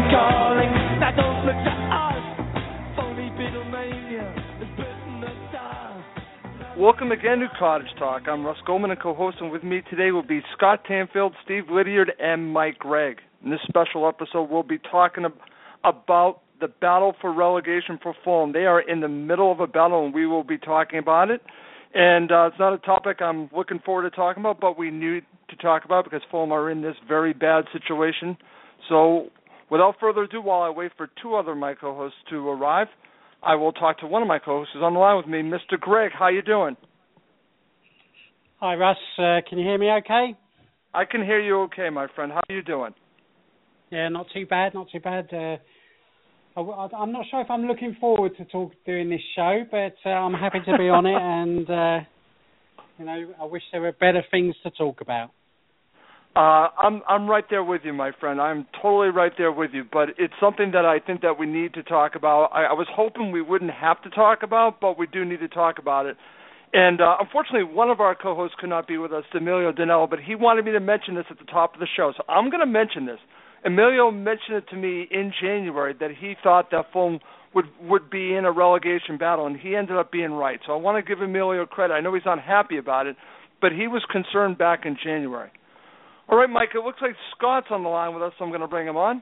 calling. Now don't look to us. Phony Beatlemania is bitten the dust. Welcome again to Cottage Talk. I'm Russ Goldman, and co-host, and with me today will be Scott Tanfield, Steve Lydiard, and Mike Gregg. In this special episode, we'll be talking about the battle for relegation for Fulham. They are in the middle of a battle, and we will be talking about it. And it's not a topic I'm looking forward to talking about, but we need to talk about because Fulham are in this very bad situation. So without further ado, while I wait for two other of my co-hosts to arrive, I will talk to one of my co-hosts who's on the line with me, Mr. Gregg. How you doing? Hi, Russ. Can you hear me okay? I can hear you okay, my friend. How are you doing? Yeah, not too bad, not too bad. I'm not sure if I'm looking forward to doing this show, but I'm happy to be on it, and I wish there were better things to talk about. I'm right there with you, my friend. I'm totally right there with you, but it's something that I think that we need to talk about. I was hoping we wouldn't have to talk about, but we do need to talk about it. And unfortunately, one of our co-hosts could not be with us, Emilio Danello, but he wanted me to mention this at the top of the show, so I'm going to mention this. Emilio mentioned it to me in January that he thought that Fulham would be in a relegation battle, and he ended up being right. So I want to give Emilio credit. I know he's unhappy about it, but he was concerned back in January. All right, Mike, it looks like Scott's on the line with us, so I'm going to bring him on.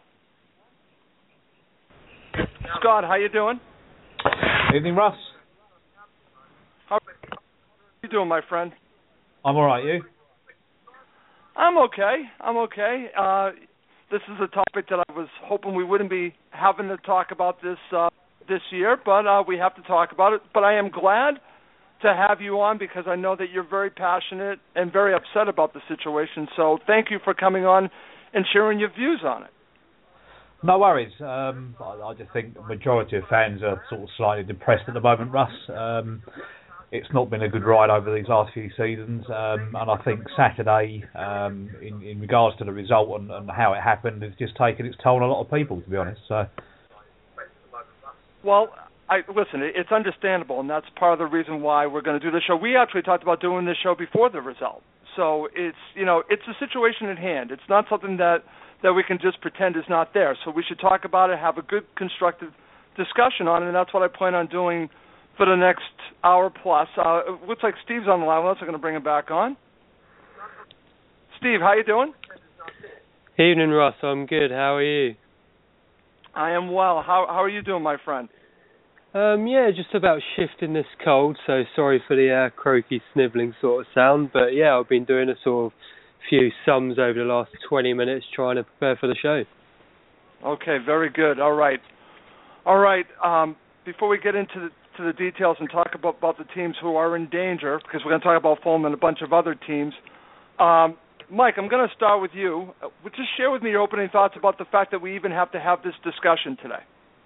Scott, how you doing? Evening, Russ. How are you doing, my friend? I'm all right, you? I'm okay. This is a topic that I was hoping we wouldn't be having to talk about this year, but we have to talk about it. But I am glad to have you on because I know that you're very passionate and very upset about the situation. So thank you for coming on and sharing your views on it. No worries. I just think the majority of fans are sort of slightly depressed at the moment, Russ. It's not been a good ride over these last few seasons, and I think Saturday, in regards to the result and how it happened, has just taken its toll on a lot of people, to be honest. So, well, listen, it's understandable, and that's part of the reason why we're going to do this show. We actually talked about doing this show before the result, so it's a situation at hand. It's not something that we can just pretend is not there. So we should talk about it, have a good constructive discussion on it, and that's what I plan on doing for the next hour plus. It looks like Steve's on the line with us. I'm going to bring him back on. Steve, how you doing? Evening, Russ. I'm good. How are you? I am well. How are you doing, my friend? Yeah, just about shifting this cold, so sorry for the croaky, snivelling sort of sound. But yeah, I've been doing a sort of few sums over the last 20 minutes trying to prepare for the show. Okay, very good. All right. Before we get into the details and talk about the teams who are in danger, because we're going to talk about Fulham and a bunch of other teams. Mike, I'm going to start with you. Just share with me your opening thoughts about the fact that we even have to have this discussion today.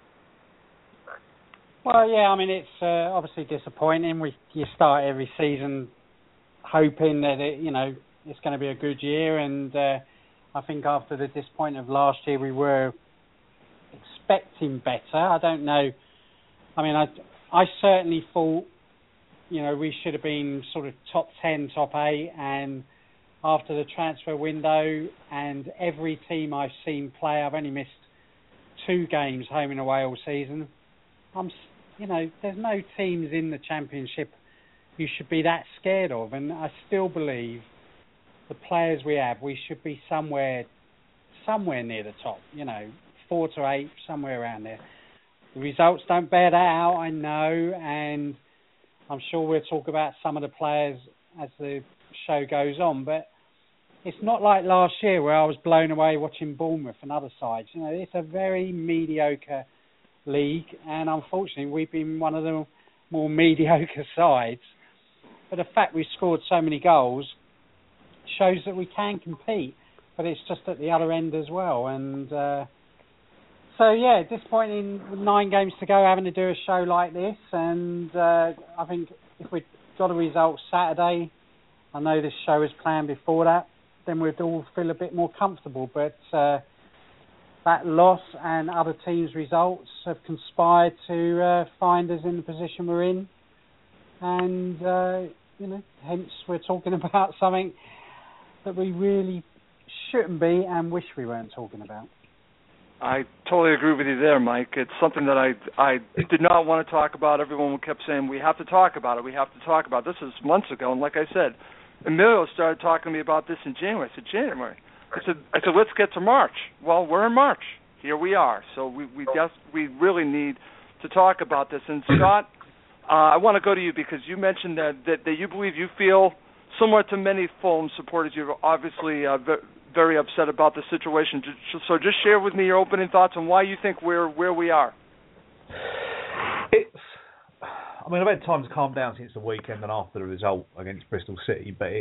Well, yeah, I mean, it's obviously disappointing. You start every season hoping that it's going to be a good year, and I think after the disappointment of last year, we were expecting better. I don't know. I mean, I certainly thought, we should have been sort of top 10, top 8, and after the transfer window and every team I've seen play, I've only missed 2 games home and away all season. There's no teams in the Championship you should be that scared of, and I still believe the players we have, we should be somewhere near the top, 4 to 8, somewhere around there. The results don't bear that out, I know, and I'm sure we'll talk about some of the players as the show goes on, but it's not like last year where I was blown away watching Bournemouth and other sides. It's a very mediocre league, and unfortunately we've been one of the more mediocre sides. But the fact we've scored so many goals shows that we can compete, but it's just at the other end as well. And so, yeah, disappointing with 9 games to go having to do a show like this. And I think if we'd got a result Saturday, I know this show was planned before that, then we'd all feel a bit more comfortable. But that loss and other teams' results have conspired to find us in the position we're in. And, hence we're talking about something that we really shouldn't be and wish we weren't talking about. I totally agree with you there, Mike. It's something that I did not want to talk about. Everyone kept saying, we have to talk about it. We have to talk about it. This is months ago, and like I said, Emilio started talking to me about this in January. I said, January. I said, let's get to March. Well, we're in March. Here we are. So we really need to talk about this. And Scott, I want to go to you because you mentioned that you believe you feel similar to many Fulham supporters. You're obviously very upset about the situation. So just share with me your opening thoughts on why you think we're where we are. I've had time to calm down since the weekend and after the result against Bristol City, but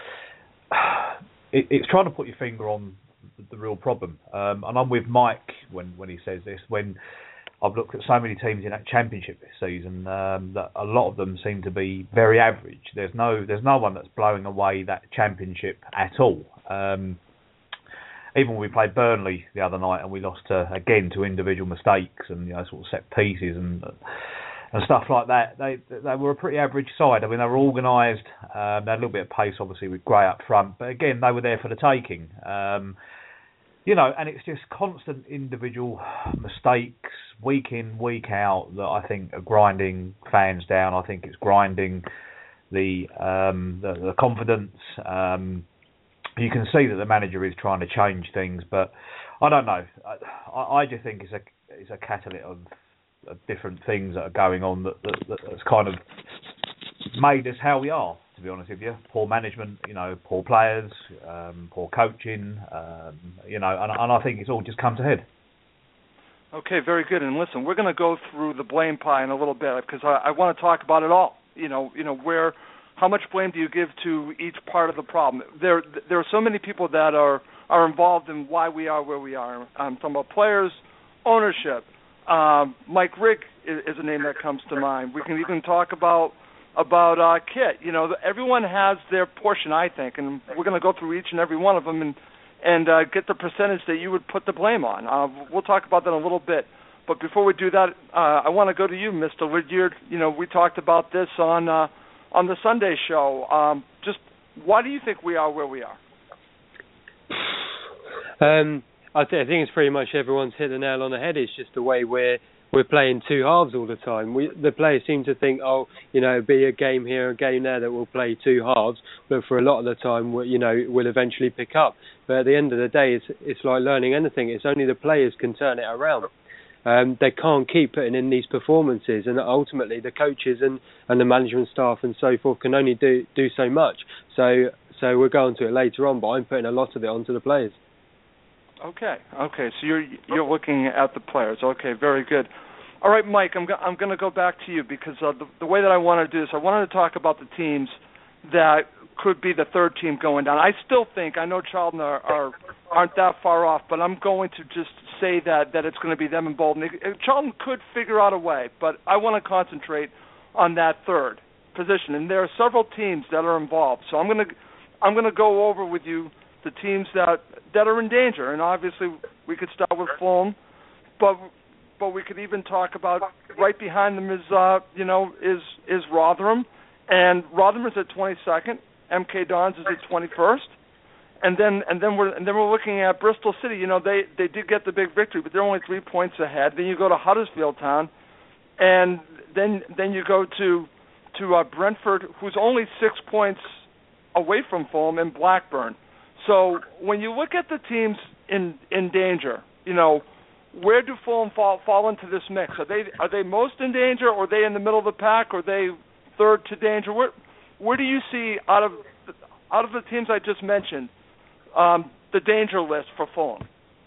it's trying to put your finger on the real problem. And I'm with Mike when he says this. When I've looked at so many teams in that Championship this season, that a lot of them seem to be very average. There's no one that's blowing away that Championship at all. Even when we played Burnley the other night and we lost again to individual mistakes and sort of set pieces and stuff like that, they were a pretty average side. I mean, they were organised. They had a little bit of pace, obviously, with Gray up front, but again, they were there for the taking. And it's just constant individual mistakes, week in, week out, that I think are grinding fans down. I think it's grinding the confidence. You can see that the manager is trying to change things, but I don't know. I just think it's a catalyst of different things that are going on that's kind of made us how we are, to be honest with you. Poor management, poor players, poor coaching, and I think it's all just come to head. Okay, very good. And listen, we're going to go through the blame pie in a little bit because I want to talk about it all. How much blame do you give to each part of the problem? There are so many people that are involved in why we are where we are. I'm talking about players, ownership. Mike Rigg is a name that comes to mind. We can even talk about Kit. Everyone has their portion, I think, and we're going to go through each and every one of them and get the percentage that you would put the blame on. We'll talk about that in a little bit. But before we do that, I want to go to you, Mr. Lydiard. We talked about this on the Sunday show. Just why do you think we are where we are? I think it's pretty much everyone's hit the nail on the head. It's just the way we're playing two halves all the time. The players seem to think, be a game here, a game there, that we'll play two halves, but for a lot of the time, we'll eventually pick up. But at the end of the day, it's like learning anything. It's only the players can turn it around. They can't keep putting in these performances, and ultimately the coaches and the management staff and so forth can only do so much. So we'll go on to it later on, but I'm putting a lot of it onto the players. Okay. So you're looking at the players. Okay, very good. All right, Mike, I'm going to go back to you because the way that I want to do this, I wanted to talk about the teams that could be the third team going down. I still think, I know Charlton aren't that far off, but I'm going to just say that it's going to be them and Bolton. Charlton could figure out a way, but I want to concentrate on that third position, and there are several teams that are involved. So I'm going to go over with you the teams that are in danger, and obviously we could start with Fulham, but we could even talk about right behind them is Rotherham, and Rotherham is at 22nd. MK Dons is at 21st, and then we're looking at Bristol City. They did get the big victory, but they're only 3 points ahead. Then you go to Huddersfield Town, and then you go to Brentford, who's only 6 points away from Fulham, and Blackburn. So when you look at the teams in danger, where do Fulham fall into this mix? Are they most in danger, or are they in the middle of the pack, or are they third to danger? Where do you see out of the teams I just mentioned the danger list for Fulham?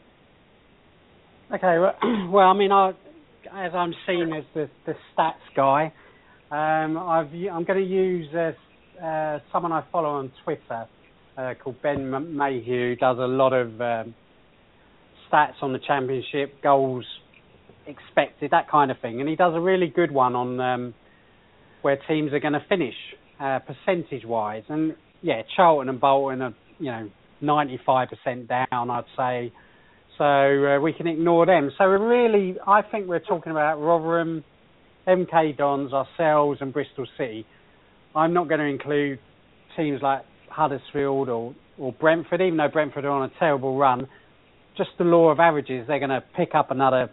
Okay, well, I mean, as I'm seen as the stats guy, I'm going to use someone I follow on Twitter called Ben Mayhew, who does a lot of stats on the Championship, goals expected, that kind of thing, and he does a really good one on where teams are going to finish percentage-wise. And yeah, Charlton and Bolton are 95% down, I'd say. So we can ignore them. So I think we're talking about Rotherham, MK Dons, ourselves, and Bristol City. I'm not going to include teams like Huddersfield or Brentford, even though Brentford are on a terrible run. just the law of averages, they're going to pick up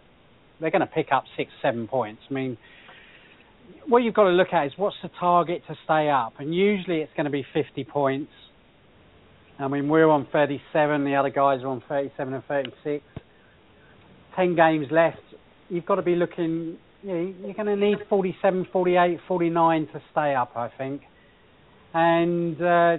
6-7 points. I mean, what you've got to look at is what's the target to stay up, and usually it's going to be 50 points. I mean, we're on 37, the other guys are on 37 and 36. 10 games left. You've got to be looking, you're going to need 47, 48, 49 to stay up, I think. And,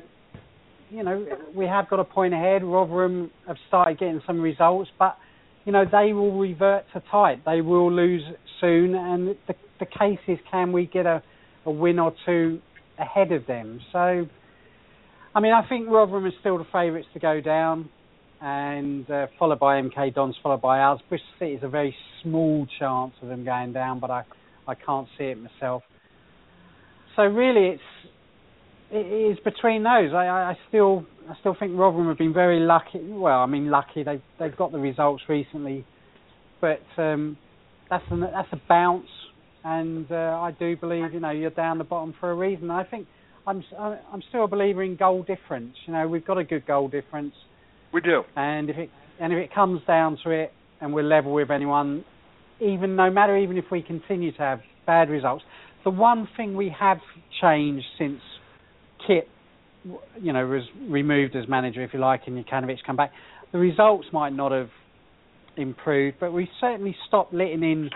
we have got a point ahead. Rotherham have started getting some results, but, they will revert to type. They will lose soon, and the case is, can we get a win or two ahead of them? So, I mean, I think Rotherham is still the favourites to go down, and followed by MK Dons, followed by us. Bristol City is a very small chance of them going down, but I can't see it myself. So really, it is between those. I still think Rotherham have been very lucky. Well, I mean, lucky. They've got the results recently, but that's a bounce, and I do believe you're down the bottom for a reason. I think I'm still a believer in goal difference. We've got a good goal difference. We do. And if it comes down to it, and we're level with anyone, even if we continue to have bad results, the one thing we have changed since Kit, was removed as manager, if you like, and Jukanovic come back, the results might not have improved, but we certainly stopped letting in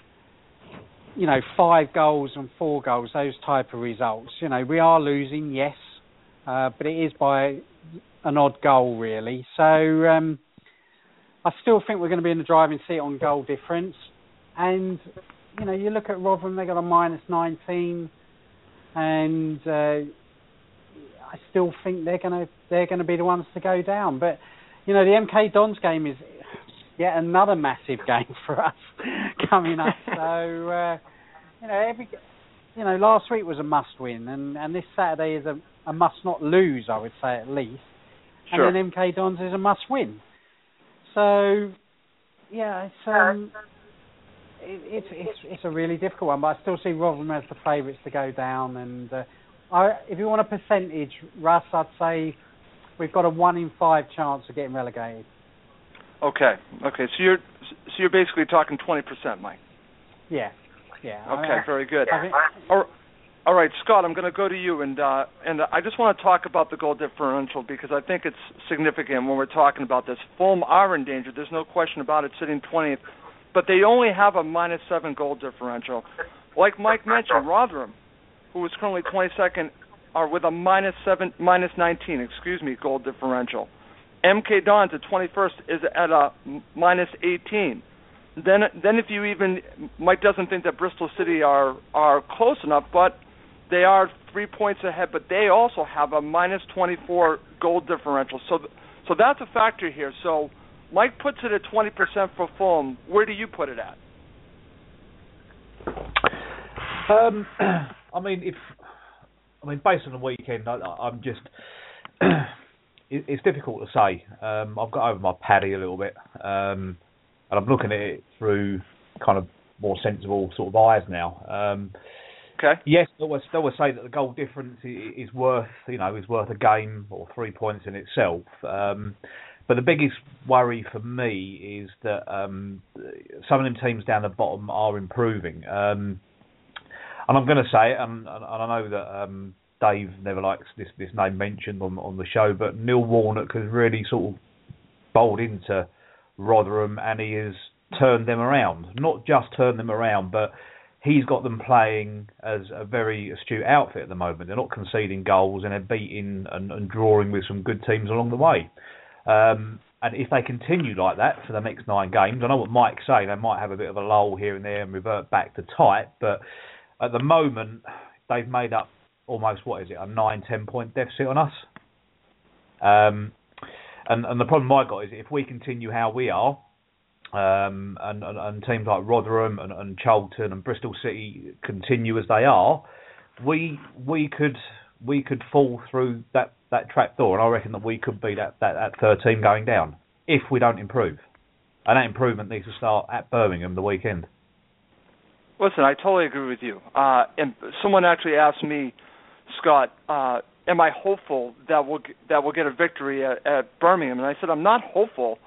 5 goals and 4 goals, those type of results. We are losing, yes, but it is by an odd goal, really. So I still think we're going to be in the driving seat on goal difference. And, you look at Rotherham, they got a -19, and I still think they're going to be the ones to go down. But, the MK Dons game is yet another massive game for us coming up. So, last week was a must-win, and this Saturday is a must-not-lose, I would say, at least. Sure. And then MK Dons is a must-win. So, yeah, it's a really difficult one, but I still see Rotherham as the favourites to go down. And if you want a percentage, Russ, I'd say we've got a 1 in 5 chance of getting relegated. Okay. So you're basically talking 20%, Mike. Yeah. Okay, very good. All right, Scott, I'm going to go to you, and I just want to talk about the goal differential because I think it's significant when we're talking about this. Fulham are in danger. There's no question about it, sitting 20th, but they only have a -7 goal differential. Like Mike mentioned, Rotherham, who is currently 22nd, are with a -19 goal differential. MK Dons at 21st is at a -18. Then if you even, Mike doesn't think that Bristol City are close enough, but they are 3 points ahead, but they also have a -24 goal differential. So that's a factor here. So Mike puts it at 20% for Fulham. Where do you put it at? Based on the weekend, I'm just. It's difficult to say. I've got over my paddy a little bit, and I'm looking at it through kind of more sensible sort of eyes now. Okay. Yes, I would say that the goal difference is worth a game or 3 points in itself. But the biggest worry for me is that some of them teams down the bottom are improving. And I'm going to say it, and I know that Dave never likes this name mentioned on the show, but Neil Warnock has really sort of bowled into Rotherham, and he has turned them around. Not just turned them around, but he's got them playing as a very astute outfit at the moment. They're not conceding goals, and they're beating and drawing with some good teams along the way. And if they continue like that for the next 9 games, I know what Mike's saying, they might have a bit of a lull here and there and revert back to tight, but at the moment, they've made up almost, a 9-10 point deficit on us. And the problem I got is if we continue how we are, and teams like Rotherham and Charlton and Bristol City continue as they are, we could fall through that trap door, and I reckon that we could be that third team going down if we don't improve. And that improvement needs to start at Birmingham the weekend. Listen, I totally agree with you. And someone actually asked me, Scott, am I hopeful that we'll get a victory at Birmingham? And I said I'm not hopeful,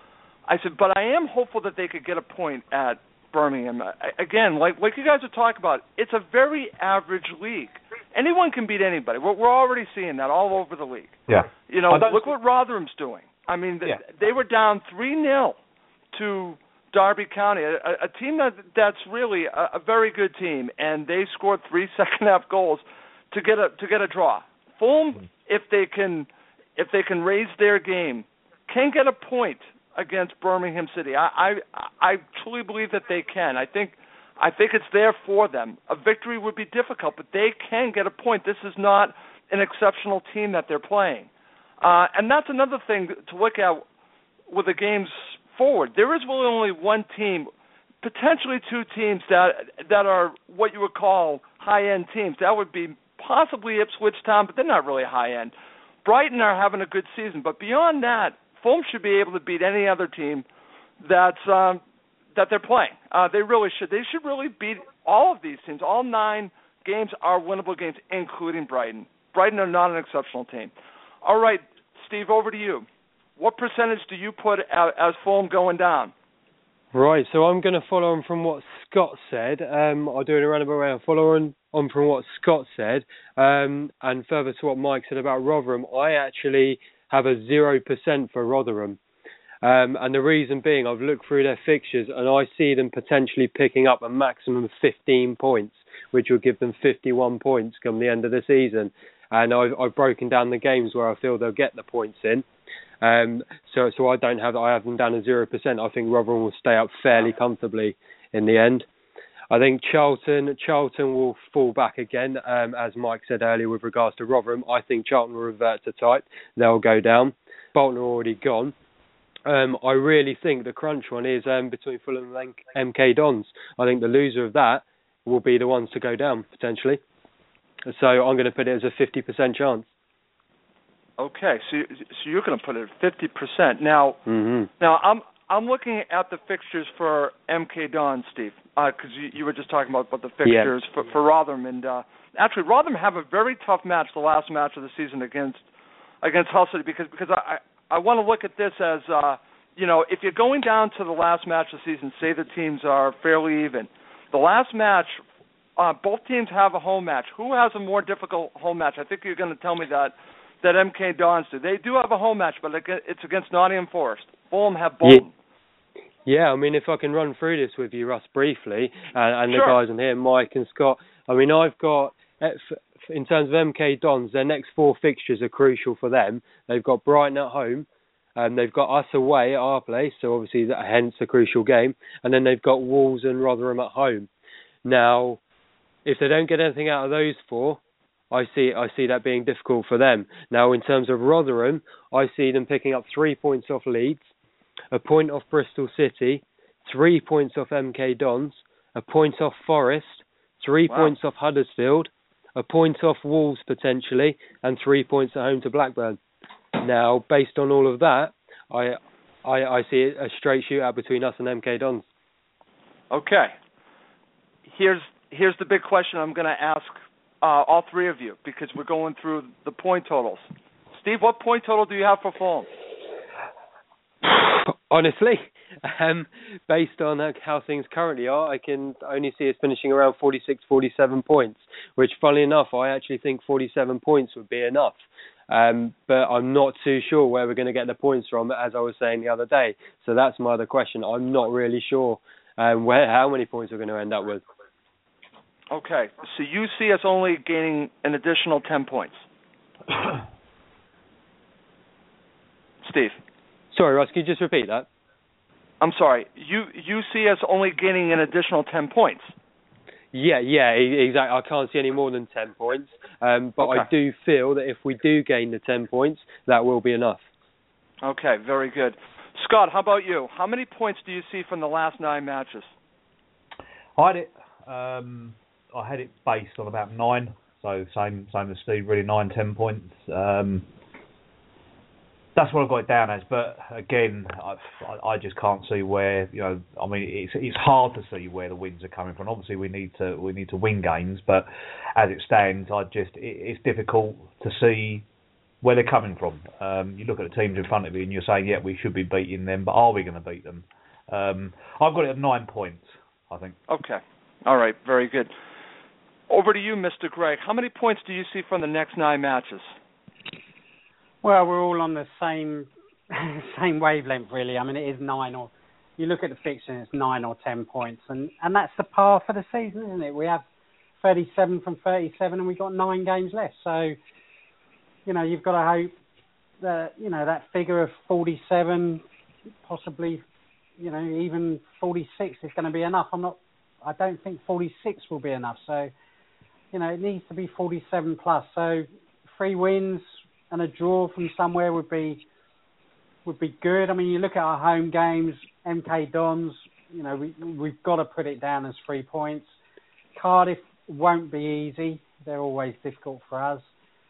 I said, but I am hopeful that they could get a point at Birmingham. Again, like you guys are talking about, it's a very average league. Anyone can beat anybody. We're already seeing that all over the league. Yeah. Look what Rotherham's doing. I mean, they were down 3-0 to Derby County, a team that's really a very good team, and they scored 3 second-half goals to get a draw. Fulham, if they can raise their game, can get a point against Birmingham City. I truly believe that they can. I think it's there for them. A victory would be difficult, but they can get a point. This is not an exceptional team that they're playing. And that's another thing to look at with the games forward. There is really only one team, potentially two teams that are what you would call high-end teams. That would be possibly Ipswich Town, but they're not really high-end. Brighton are having a good season, but beyond that, Fulham should be able to beat any other team that they're playing. They really should. They should really beat all of these teams. All 9 games are winnable games, including Brighton. Brighton are not an exceptional team. All right, Steve, over to you. What percentage do you put as Fulham going down? Right, so I'm going to follow on from what Scott said. I'll do it in a roundabout way. I'll follow on from what Scott said, and further to what Mike said about Rotherham. I actually have a 0% for Rotherham. And the reason being, I've looked through their fixtures and I see them potentially picking up a maximum of 15 points, which will give them 51 points come the end of the season. And I've broken down the games where I feel they'll get the points in. So I have them down at 0%. I think Rotherham will stay up fairly comfortably in the end. I think Charlton will fall back again, as Mike said earlier with regards to Rotherham. I think Charlton will revert to type. They'll go down. Bolton are already gone. I really think the crunch one is between Fulham and MK Dons. I think the loser of that will be the ones to go down, potentially. So I'm going to put it as a 50% chance. Okay, so you're going to put it at 50%. Now, Now I'm looking at the fixtures for MK Dons, Steve, because you were just talking about the fixtures for Rotherham. And actually, Rotherham have a very tough match, the last match of the season against Hull City, because I want to look at this as, if you're going down to the last match of the season, say the teams are fairly even. The last match, both teams have a home match. Who has a more difficult home match? I think you're going to tell me that MK Dons do. They do have a home match, but it's against Nottingham Forest. Fulham have Bolton. Yeah, I mean, if I can run through this with you, Russ, briefly, and sure. The guys in here, Mike and Scott. I mean, I've got, in terms of MK Dons, their next 4 fixtures are crucial for them. They've got Brighton at home, they've got us away at our place, so obviously hence a crucial game, and then they've got Wolves and Rotherham at home. Now, if they don't get anything out of those 4, I see that being difficult for them. Now, in terms of Rotherham, I see them picking up 3 points off Leeds, a point off Bristol City, 3 points off MK Dons, a point off Forest, 3 points off Huddersfield, a point off Wolves potentially, and 3 points at home to Blackburn. Now, based on all of that, I see a straight shootout between us and MK Dons. Okay. Here's the big question I'm going to ask all 3 of you, because we're going through the point totals. Steve, what point total do you have for Fulham? Honestly, based on how things currently are, I can only see us finishing around 46, 47 points, which, funnily enough, I actually think 47 points would be enough. But I'm not too sure where we're going to get the points from, as I was saying the other day. So that's my other question. I'm not really sure how many points we're going to end up with. Okay, so you see us only gaining an additional 10 points. Steve. Sorry, Ross, can you just repeat that? I'm sorry. You see us only gaining an additional 10 points. Yeah, exactly. I can't see any more than 10 points. But okay. I do feel that if we do gain the 10 points, that will be enough. Okay, very good. Scott, how about you? How many points do you see from the last 9 matches? I had it based on about 9, so same as Steve, really 9-10 points. That's what I've got it down as, but again, I just can't see where, I mean, it's hard to see where the wins are coming from. Obviously, we need to win games, but as it stands, it's difficult to see where they're coming from. You look at the teams in front of you and you're saying, yeah, we should be beating them, but are we going to beat them? I've got it at 9 points, I think. Okay. All right. Very good. Over to you, Mr. Greg. How many points do you see from the next 9 matches? Well, we're all on the same wavelength, really. I mean, it is 9 or... You look at the fixture, it's 9 or 10 points. And that's the par for the season, isn't it? We have 37 from 37 and we've got 9 games left. So, you've got to hope that, that figure of 47, possibly, even 46 is going to be enough. I don't think 46 will be enough. So, it needs to be 47 plus. So 3 wins and a draw from somewhere would be good. I mean, you look at our home games, MK Dons, we've got to put it down as 3 points. Cardiff won't be easy. They're always difficult for us.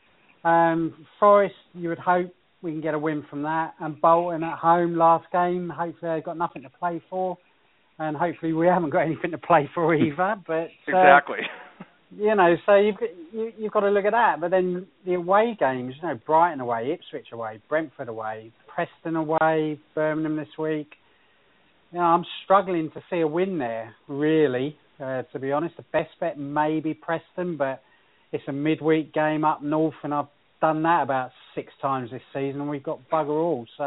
Forest, you would hope we can get a win from that. And Bolton at home last game, hopefully they've got nothing to play for. And hopefully we haven't got anything to play for either. But exactly. So you've got to look at that. But then the away games, Brighton away, Ipswich away, Brentford away, Preston away, Birmingham this week. I'm struggling to see a win there, really, to be honest. The best bet may be Preston, but it's a midweek game up north, and I've done that about 6 times this season, and we've got bugger all. So,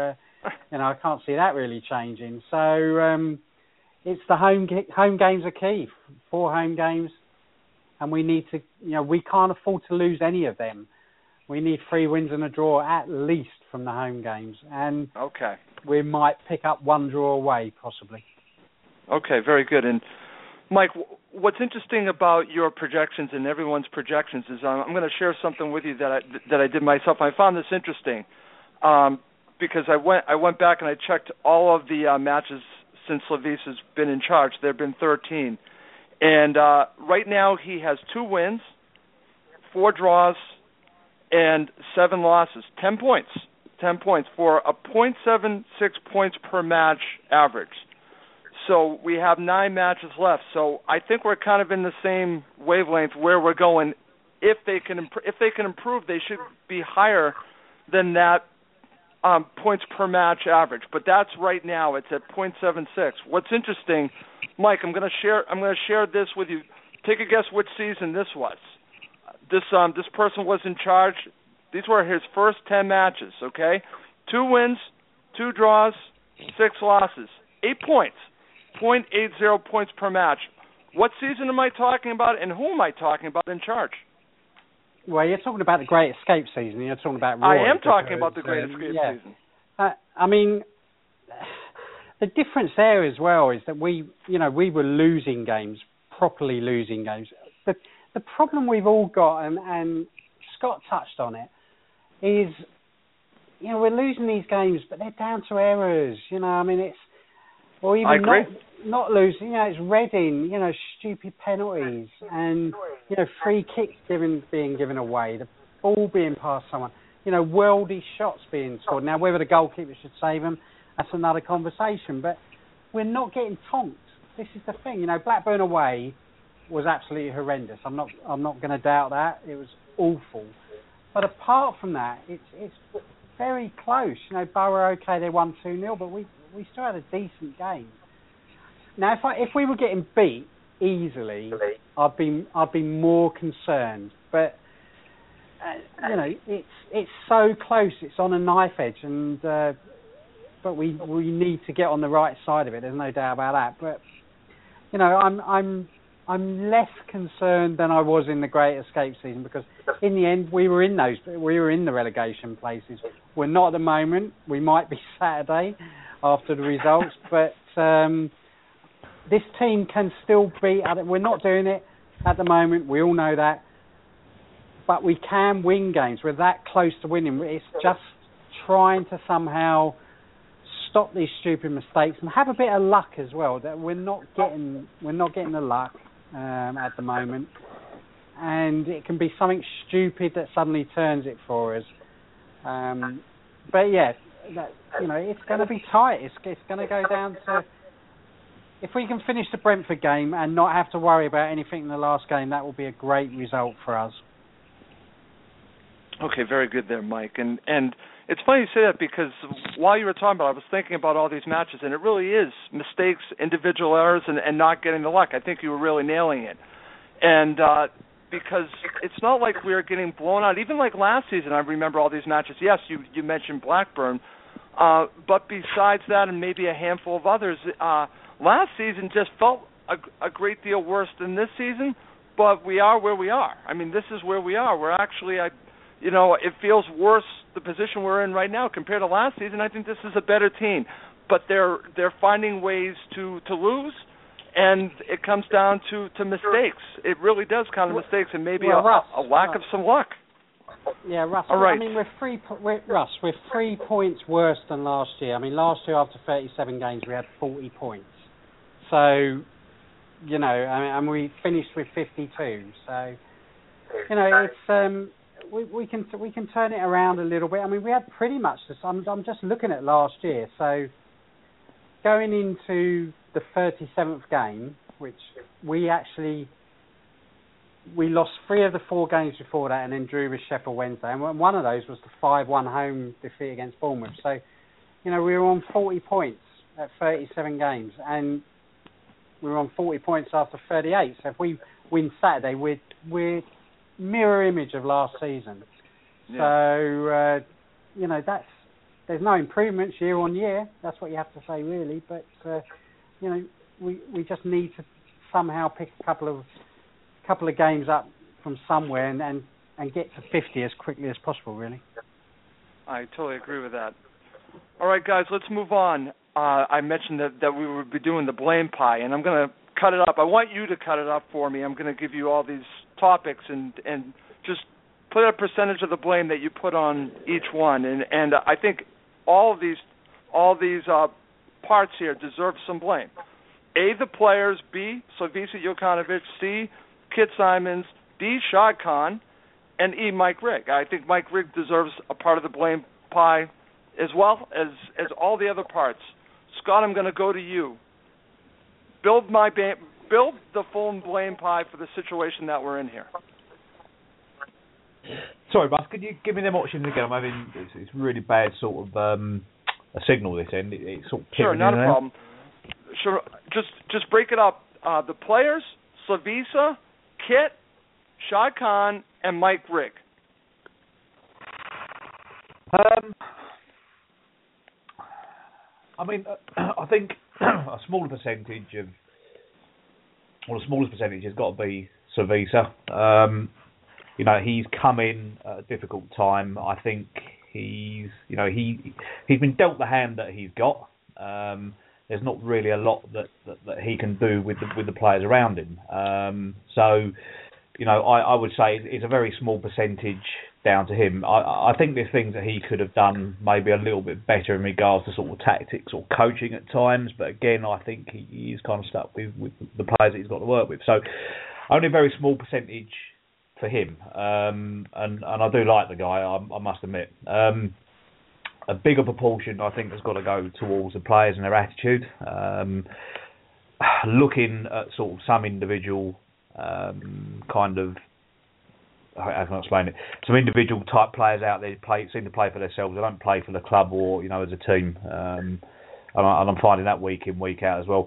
I can't see that really changing. So, it's the home games are key. 4 home games. And we need to, we can't afford to lose any of them. We need 3 wins and a draw at least from the home games. And we might pick up 1 draw away, possibly. Okay, very good. And Mike, what's interesting about your projections and everyone's projections is I'm going to share something with you that I did myself. I found this interesting because I went back and I checked all of the matches since Levis has been in charge. There have been 13. And right now he has 2 wins, 4 draws, and 7 losses. 10 points. 10 points for a .76 points per match average. So we have 9 matches left. So I think we're kind of in the same wavelength where we're going. If they can improve, they should be higher than that points per match average. But that's right now. It's at .76. What's interesting, Mike, I'm going to share this with you. Take a guess which season this was. This person was in charge. These were his first 10 matches. Okay, 2 wins, 2 draws, 6 losses, 8 points, .80 points per match. What season am I talking about, and who am I talking about in charge? Well, you're talking about the Great Escape season. You're talking about Roy. I am talking about the Great Escape season. I mean, the difference there as well is that we were losing games, properly losing games. The problem we've all got, and Scott touched on it, is we're losing these games, but they're down to errors. Or even not losing. It's Reading. Stupid penalties and free kicks being given away, the ball being passed someone. Worldy shots being scored. Now, whether the goalkeeper should save them, that's another conversation. But we're not getting tonked. This is the thing. Blackburn away was absolutely horrendous. I'm not going to doubt that. It was awful. But apart from that, it's very close. Borough, okay, they won 2-0, but we still had a decent game. Now, if we were getting beat easily, I'd be more concerned. But it's so close. It's on a knife edge, and but we need to get on the right side of it. There's no doubt about that. But I'm less concerned than I was in the Great Escape season, because in the end we were in the relegation places. We're not at the moment. We might be Saturday after the results, but this team can still beat. We're not doing it at the moment. We all know that, but we can win games. We're that close to winning. It's just trying to somehow stop these stupid mistakes and have a bit of luck as well. That we're not getting the luck at the moment, and it can be something stupid that suddenly turns it for us. But yeah, it's going to be tight. It's going to go down to, if we can finish the Brentford game and not have to worry about anything in the last game, that will be a great result for us. Okay, very good there, Mike. And it's funny you say that because while you were talking about it, I was thinking about all these matches, and it really is mistakes, individual errors, and not getting the luck. I think you were really nailing it. And because it's not like we were getting blown out. Even like last season, I remember all these matches. Yes, you mentioned Blackburn. But besides that and maybe a handful of others, last season just felt a great deal worse than this season, but we are where we are. I mean, this is where we are. We're actually, it feels worse, the position we're in right now compared to last season. I think this is a better team, but they're finding ways to lose, and it comes down to mistakes. It really does come to mistakes and maybe a lack of some luck. Yeah, Russ. All right. I mean, we're 3 points worse than last year. I mean, last year after 37 games we had 40 points. So, and we finished with 52. So, it's we can turn it around a little bit. I mean, we had pretty much this. I'm just looking at last year. So, going into the 37th game, which we lost 3 of the 4 games before that and then drew with Sheffield Wednesday. And one of those was the 5-1 home defeat against Bournemouth. So, we were on 40 points at 37 games. And we were on 40 points after 38. So if we win Saturday, we're mirror image of last season. Yeah. So, there's no improvements year on year. That's what you have to say, really. But, we just need to somehow pick a couple of games up from somewhere and get to 50 as quickly as possible, really. I totally agree with that. All right, guys, let's move on. I mentioned that we would be doing the blame pie, and I'm going to cut it up. I want you to cut it up for me. I'm going to give you all these topics and just put a percentage of the blame that you put on each one. And I think all these parts here deserve some blame. A, the players. B, Slavisa Jokanovic. C, Kit Simons. D, Shad Khan. And E, Mike Rigg. I think Mike Rigg deserves a part of the blame pie as well as all the other parts. Scott, I'm going to go to you. Build the full blame pie for the situation that we're in here. Sorry, Russ, could you give me them options again? I'm having it's really bad sort of a signal this end. It's sort of sure, not a problem. Sure, just break it up. The players, Slavisa, Kit, Shad Khan, and Mike Rigg. I mean, I think a smaller percentage the smallest percentage has got to be Slavisa. He's come in at a difficult time. I think he's been dealt the hand that he's got. There's not really a lot that he can do with the players around him. I would say it's a very small percentage down to him. I think there's things that he could have done maybe a little bit better in regards to sort of tactics or coaching at times. But again, I think he's kind of stuck with the players that he's got to work with. So only a very small percentage for him. And I do like the guy, I must admit. A bigger proportion, I think, has got to go towards the players and their attitude. Looking at sort of some individual kind of, how can I explain it? Some individual type players out there seem to play for themselves. They don't play for the club or as a team. And I'm finding that week in, week out as well.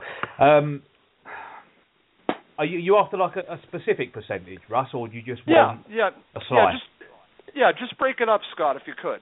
Are you after like a specific percentage, Russ, or do you just want a slice? Just break it up, Scott, if you could.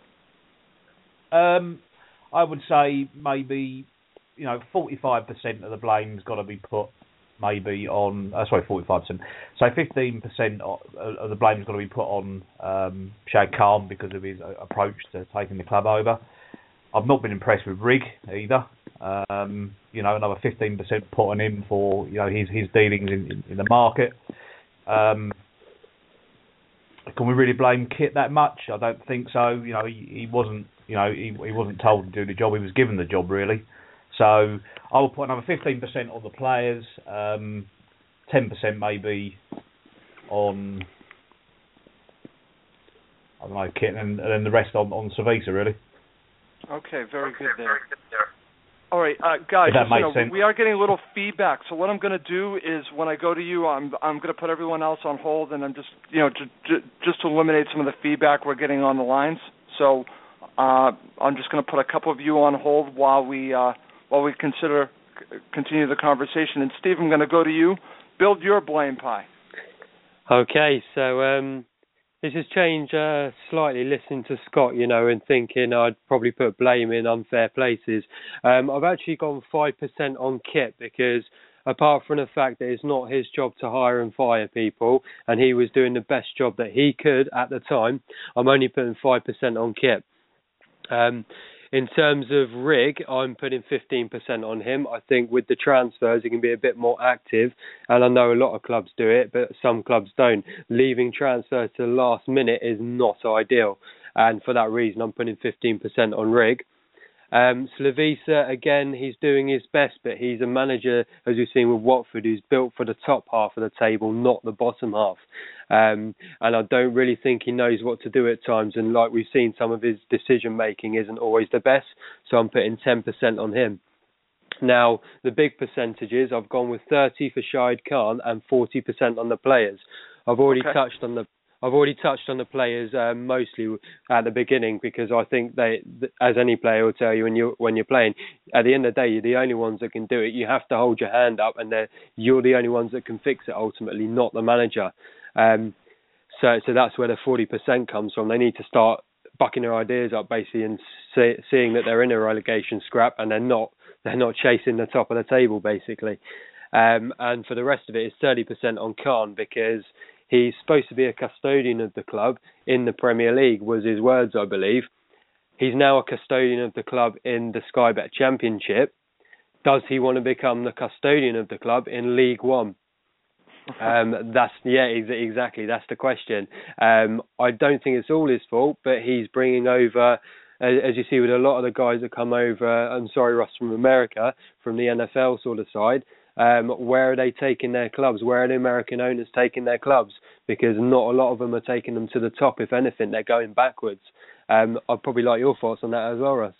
I would say maybe 45% of the blame's got to be put maybe on 45%. So 15% of the blame's got to be put on Shad Khan because of his approach to taking the club over. I've not been impressed with Rigg either. Another 15% put on him for his dealings in the market. Can we really blame Kit that much? I don't think so. He wasn't. He wasn't told to do the job. He was given the job, really. So I will put another 15% on the players, 10% maybe on, I don't know, Kit, and then the rest on Slavisa, really. Okay, very good there. All right, guys, that makes sense. we are getting a little feedback. So what I'm going to do is when I go to you, I'm going to put everyone else on hold, and I'm just just to eliminate some of the feedback we're getting on the lines. So I'm just going to put a couple of you on hold while we continue the conversation. And Steve, I'm going to go to you. Build your blame pie. Okay, so this has changed slightly listening to Scott, and thinking I'd probably put blame in unfair places. I've actually gone 5% on Kip because apart from the fact that it's not his job to hire and fire people and he was doing the best job that he could at the time, I'm only putting 5% on Kip. In terms of Rigg, I'm putting 15% on him. I think with the transfers, he can be a bit more active. And I know a lot of clubs do it, but some clubs don't. Leaving transfers to the last minute is not ideal. And for that reason, I'm putting 15% on Rigg. Slavisa, again, he's doing his best, but he's a manager, as you've seen with Watford, who's built for the top half of the table, not the bottom half. And I don't really think he knows what to do at times. And like we've seen, some of his decision-making isn't always the best. So I'm putting 10% on him. Now, the big percentages, I've gone with 30 for Shahid Khan and 40% on the players. I've already touched on the players mostly at the beginning because I think they, as any player will tell you when you're playing, at the end of the day, you're the only ones that can do it. You have to hold your hand up, and you're the only ones that can fix it ultimately, not the manager. So that's where the 40% comes from. They need to start bucking their ideas up basically and seeing that they're in a relegation scrap and they're not chasing the top of the table basically. And for the rest of it, it's 30% on Khan because he's supposed to be a custodian of the club in the Premier League, was his words, I believe. He's now a custodian of the club in the Sky Bet Championship. Does he want to become the custodian of the club in League One? Exactly. That's the question. I don't think it's all his fault, but he's bringing over, as you see with a lot of the guys that come over, I'm sorry, Russ, from America, from the NFL sort of side, where are they taking their clubs? Where are the American owners taking their clubs? Because not a lot of them are taking them to the top. If anything, they're going backwards. I'd probably like your thoughts on that as well, Russ.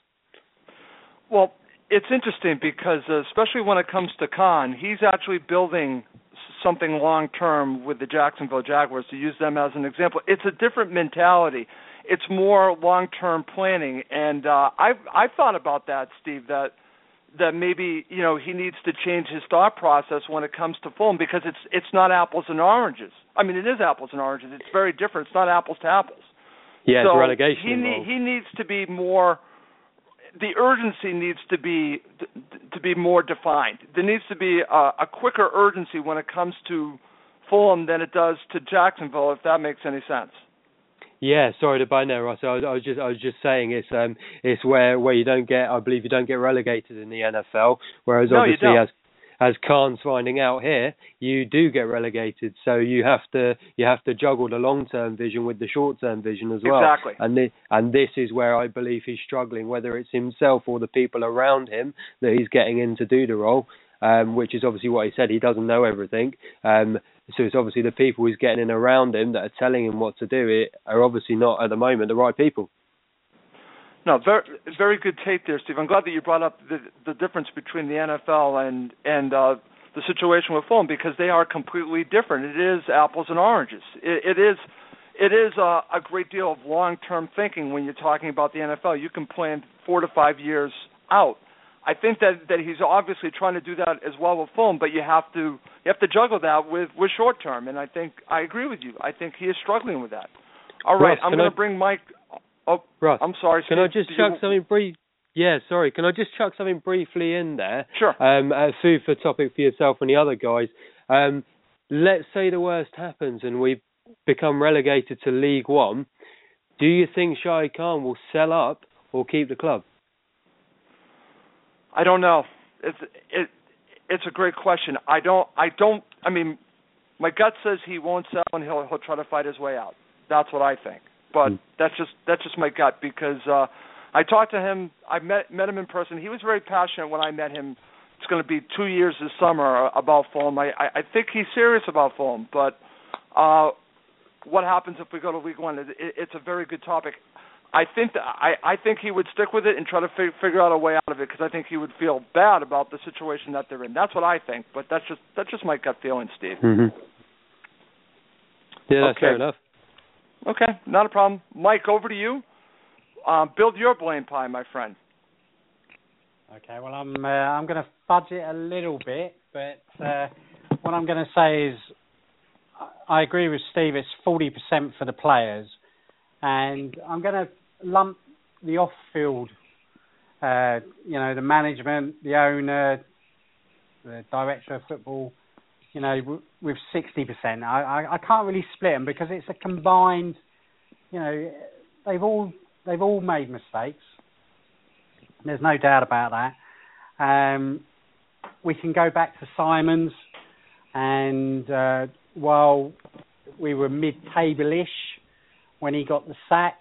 Well, it's interesting because especially when it comes to Khan, he's actually building something long-term with the Jacksonville Jaguars, to use them as an example. It's a different mentality. It's more long-term planning. And I've thought about that, Steve, that maybe, he needs to change his thought process when it comes to Fulham because it's not apples and oranges. I mean, it is apples and oranges. It's very different. It's not apples to apples. Yeah, so it's relegation. He needs to be more. The urgency needs to be more defined. There needs to be a quicker urgency when it comes to Fulham than it does to Jacksonville, if that makes any sense. Yeah, sorry to butt in there, Ross. I was just saying it's where you don't get, I believe you don't get relegated in the NFL, whereas obviously as Khan's finding out here, you do get relegated. So you have to juggle the long-term vision with the short-term vision as well. Exactly. And this is where I believe he's struggling, whether it's himself or the people around him that he's getting in to do the role, which is obviously what he said. He doesn't know everything. So it's obviously the people he's getting in around him that are telling him what to do are obviously not at the moment the right people. No, very, very good take there, Steve. I'm glad that you brought up the difference between the NFL and the situation with Fulham because they are completely different. It is apples and oranges. It is a great deal of long-term thinking when you're talking about the NFL. You can plan 4 to 5 years out. I think that he's obviously trying to do that as well with Fulham, but you have to juggle that with short term. And I agree with you. I think he is struggling with that. All right, I'm going to bring Mike. Oh, Russ, I'm sorry. Can I just chuck something brief? Yeah, sorry. Can I just chuck something briefly in there? Sure. Food for topic for yourself and the other guys. Let's say the worst happens and we become relegated to League One. Do you think Shahid Khan will sell up or keep the club? I don't know. It's a great question. I mean, my gut says he won't sell and he'll try to fight his way out. That's what I think. But that's just my gut because I talked to him. I met him in person. He was very passionate when I met him. It's going to be 2 years this summer about Fulham. I think he's serious about Fulham. But what happens if we go to League One? It's a very good topic. I think he would stick with it and try to figure out a way out of it, because I think he would feel bad about the situation that they're in. That's what I think, but that's just my gut feeling, Steve. Mm-hmm. Yeah, that's fair enough. Okay, not a problem. Mike, over to you. Build your blame pie, my friend. Okay, well, I'm going to fudge it a little bit, but what I'm going to say is I agree with Steve. It's 40% for the players, and I'm going to lump the off-field, the management, the owner, the director of football, with 60%. I can't really split them because it's a combined. They've all made mistakes. There's no doubt about that. We can go back to Simons, and while we were mid-table-ish when he got the sack,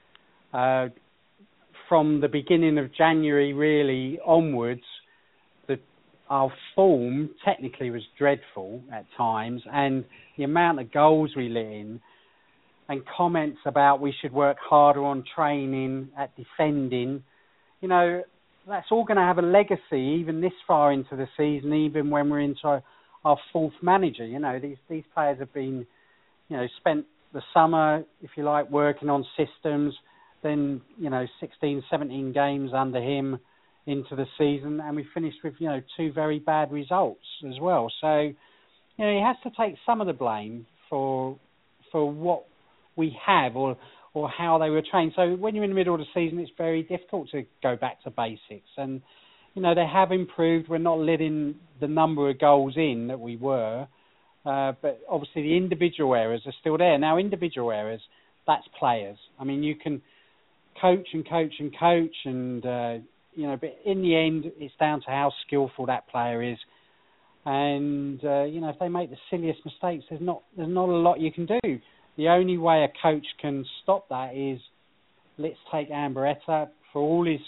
from the beginning of January really onwards, our form technically was dreadful at times, and the amount of goals we let in and comments about we should work harder on training, at defending, that's all going to have a legacy even this far into the season, even when we're into our fourth manager. These players have been, spent the summer, if you like, working on systems, then, 16, 17 games under him into the season, and we finished with, 2 very bad results as well. So, he has to take some of the blame for what we have or how they were trained. So when you're in the middle of the season, it's very difficult to go back to basics. And, they have improved. We're not letting the number of goals in that we were. But obviously the individual errors are still there. Now, individual errors, that's players. I mean, you can coach and but in the end, it's down to how skillful that player is. And, if they make the silliest mistakes, there's not a lot you can do. The only way a coach can stop that is, let's take Ambaretta for all his,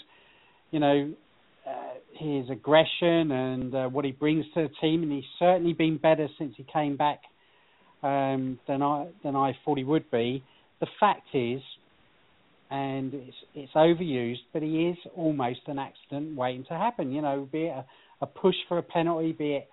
his aggression and what he brings to the team, and he's certainly been better since he came back than I thought he would be. The fact is, and it's overused, but he is almost an accident waiting to happen. Be it a push for a penalty, be it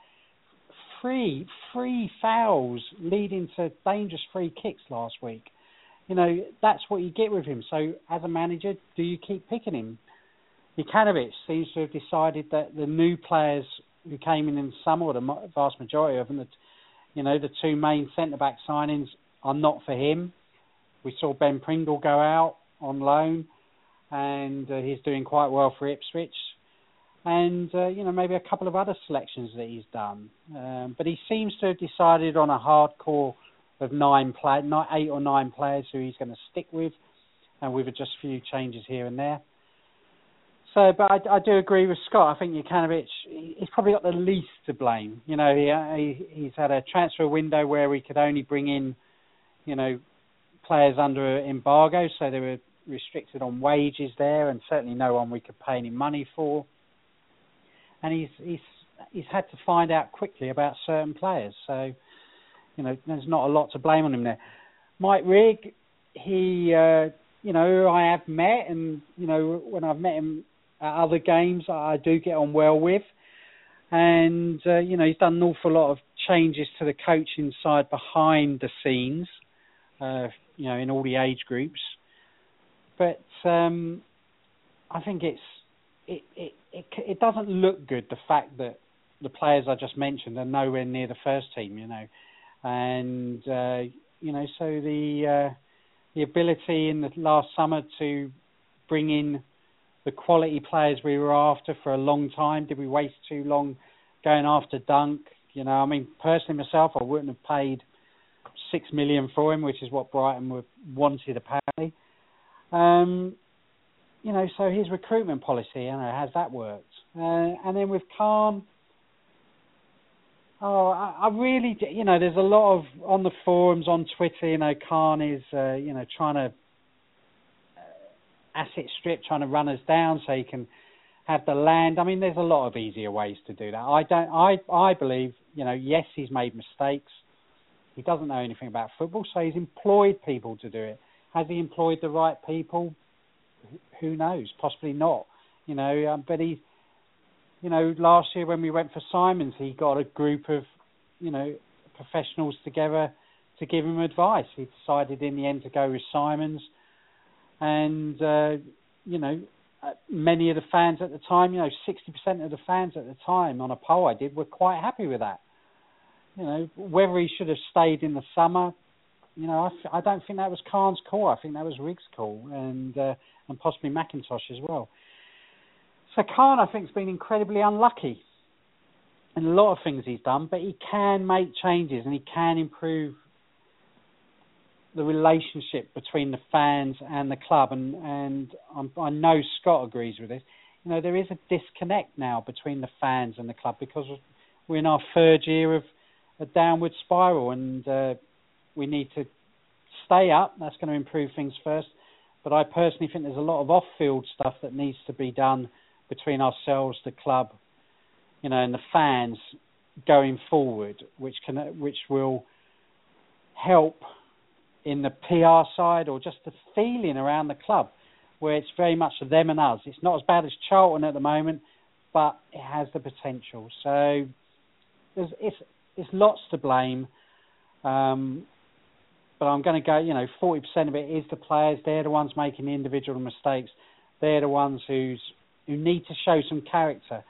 free fouls leading to dangerous free kicks last week. That's what you get with him. So as a manager, do you keep picking him? Jokanovic seems to have decided that the new players who came in the summer, or the vast majority of them, the 2 main centre-back signings are not for him. We saw Ben Pringle go out on loan, and he's doing quite well for Ipswich. And, maybe a couple of other selections that he's done. But he seems to have decided on a hardcore of 8 or 9 players who he's going to stick with, and with just a few changes here and there. So, but I do agree with Scott. I think Jokanovic, he's probably got the least to blame. He's had a transfer window where we could only bring in, players under embargo, so they were restricted on wages there, and certainly no one we could pay any money for. And he's had to find out quickly about certain players. So, there's not a lot to blame on him there. Mike Rigg, he, I have met, and, when I've met him at other games, I do get on well with. And, he's done an awful lot of changes to the coaching side behind the scenes, in all the age groups. But I think it doesn't look good, the fact that the players I just mentioned are nowhere near the first team, and so the ability in the last summer to bring in the quality players we were after for a long time. Did we waste too long going after Dunk? Personally myself, I wouldn't have paid $6 million for him, which is what Brighton wanted apparently. So his recruitment policy, has that worked? And then with Khan, I really, there's a lot of, on the forums, on Twitter, Khan is, trying to asset strip, trying to run us down so he can have the land. There's a lot of easier ways to do that. I believe, yes, he's made mistakes. He doesn't know anything about football, so he's employed people to do it. Has he employed the right people? who knows? Possibly not. But he, last year when we went for Simons, he got a group of, professionals together to give him advice. He decided in the end to go with Simons, and many of the fans at the time, 60% of the fans at the time on a poll I did were quite happy with that. Whether he should have stayed in the summer, I don't think that was Khan's call. I think that was Riggs' call, and possibly McIntosh as well. So Khan, I think, has been incredibly unlucky in a lot of things he's done, but he can make changes and he can improve the relationship between the fans and the club, and I know Scott agrees with this. There is a disconnect now between the fans and the club because we're in our third year of a downward spiral, and we need to stay up. That's going to improve things first. But I personally think there's a lot of off-field stuff that needs to be done between ourselves, the club, and the fans going forward, which will help in the PR side or just the feeling around the club, where it's very much them and us. It's not as bad as Charlton at the moment, but it has the potential. So it's lots to blame. But I'm going to go, 40% of it is the players. They're the ones making the individual mistakes. They're the ones who need to show some character.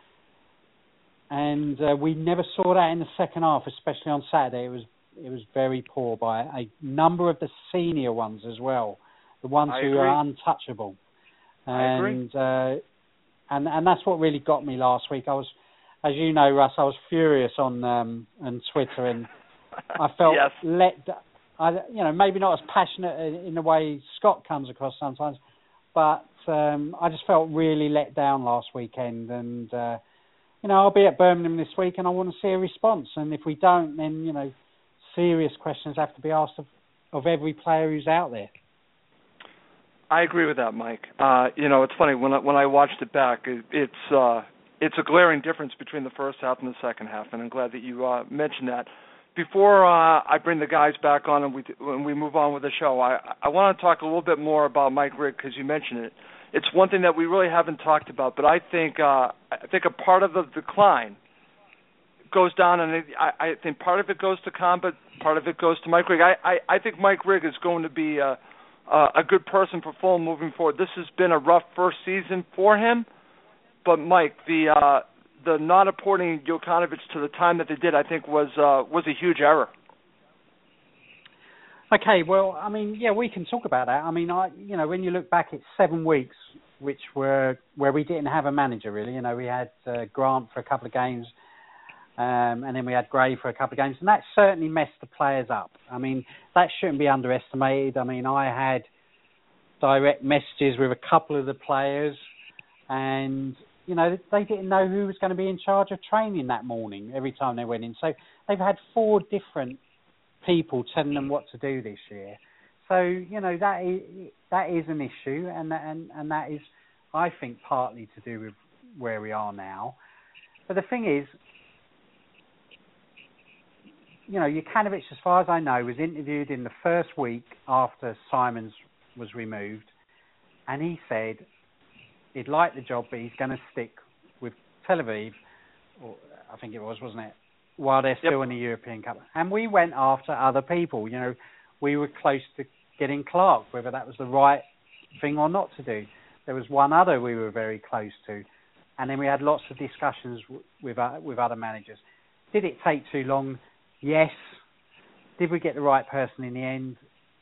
And we never saw that in the second half, especially on Saturday. It was very poor by a number of the senior ones as well, the ones who are untouchable. And and that's what really got me last week. I was, as you know, Russ, I was furious on Twitter, and I felt maybe not as passionate in the way Scott comes across sometimes, but I just felt really let down last weekend. And I'll be at Birmingham this week, and I want to see a response. And if we don't, then serious questions have to be asked of every player who's out there. I agree with that, Mike. It's funny when I watched it back. It's a glaring difference between the first half and the second half, and I'm glad that you mentioned that. Before I bring the guys back on and we move on with the show, I want to talk a little bit more about Mike Rigg, because you mentioned it. It's one thing that we really haven't talked about, but I think a part of the decline goes down, and I think part of it goes to Khan, but part of it goes to Mike Rigg. I think Mike Rigg is going to be a good person for Fulham moving forward. This has been a rough first season for him, but Mike, the not appointing Jokanovic to the time that they did, I think was a huge error. Okay, well, we can talk about that. When you look back, it's 7 weeks, which were where we didn't have a manager really. We had Grant for a couple of games, and then we had Gray for a couple of games, and that certainly messed the players up. That shouldn't be underestimated. I had direct messages with a couple of the players, and they didn't know who was going to be in charge of training that morning every time they went in. So they've had 4 different people telling them what to do this year. So that is an issue, and that is, I think, partly to do with where we are now. But the thing is, Jokanovic, as far as I know, was interviewed in the first week after Simons was removed, and he said he'd like the job, but he's going to stick with Tel Aviv, or I think it was, wasn't it, while they're still in the European Cup. And we went after other people. We were close to getting Clark, whether that was the right thing or not to do. There was one other we were very close to. And then we had lots of discussions with other managers. Did it take too long? Yes. Did we get the right person in the end?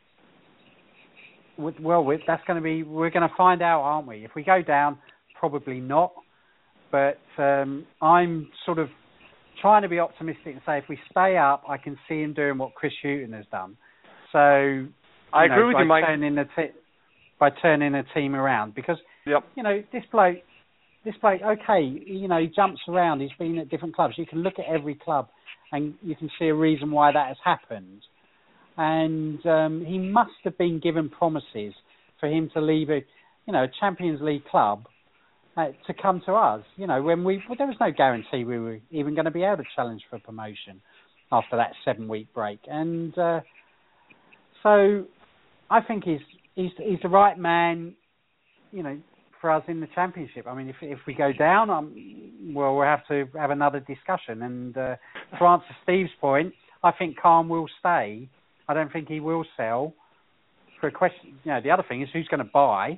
Well, that's going to be, we're going to find out, aren't we? If we go down, probably not. But I'm sort of trying to be optimistic and say if we stay up, I can see him doing what Chris Hughton has done. So I agree with you, Mike. By turning a team around, because this bloke, okay, he jumps around. He's been at different clubs. You can look at every club, and you can see a reason why that has happened. And he must have been given promises for him to leave a Champions League club to come to us. When there was no guarantee we were even going to be able to challenge for promotion after that 7-week break. And so I think he's the right man for us in the Championship. I mean, if we go down, well, we'll have to have another discussion. And to answer Steve's point, I think Khan will stay. I don't think he will sell. For a question, the other thing is who's going to buy,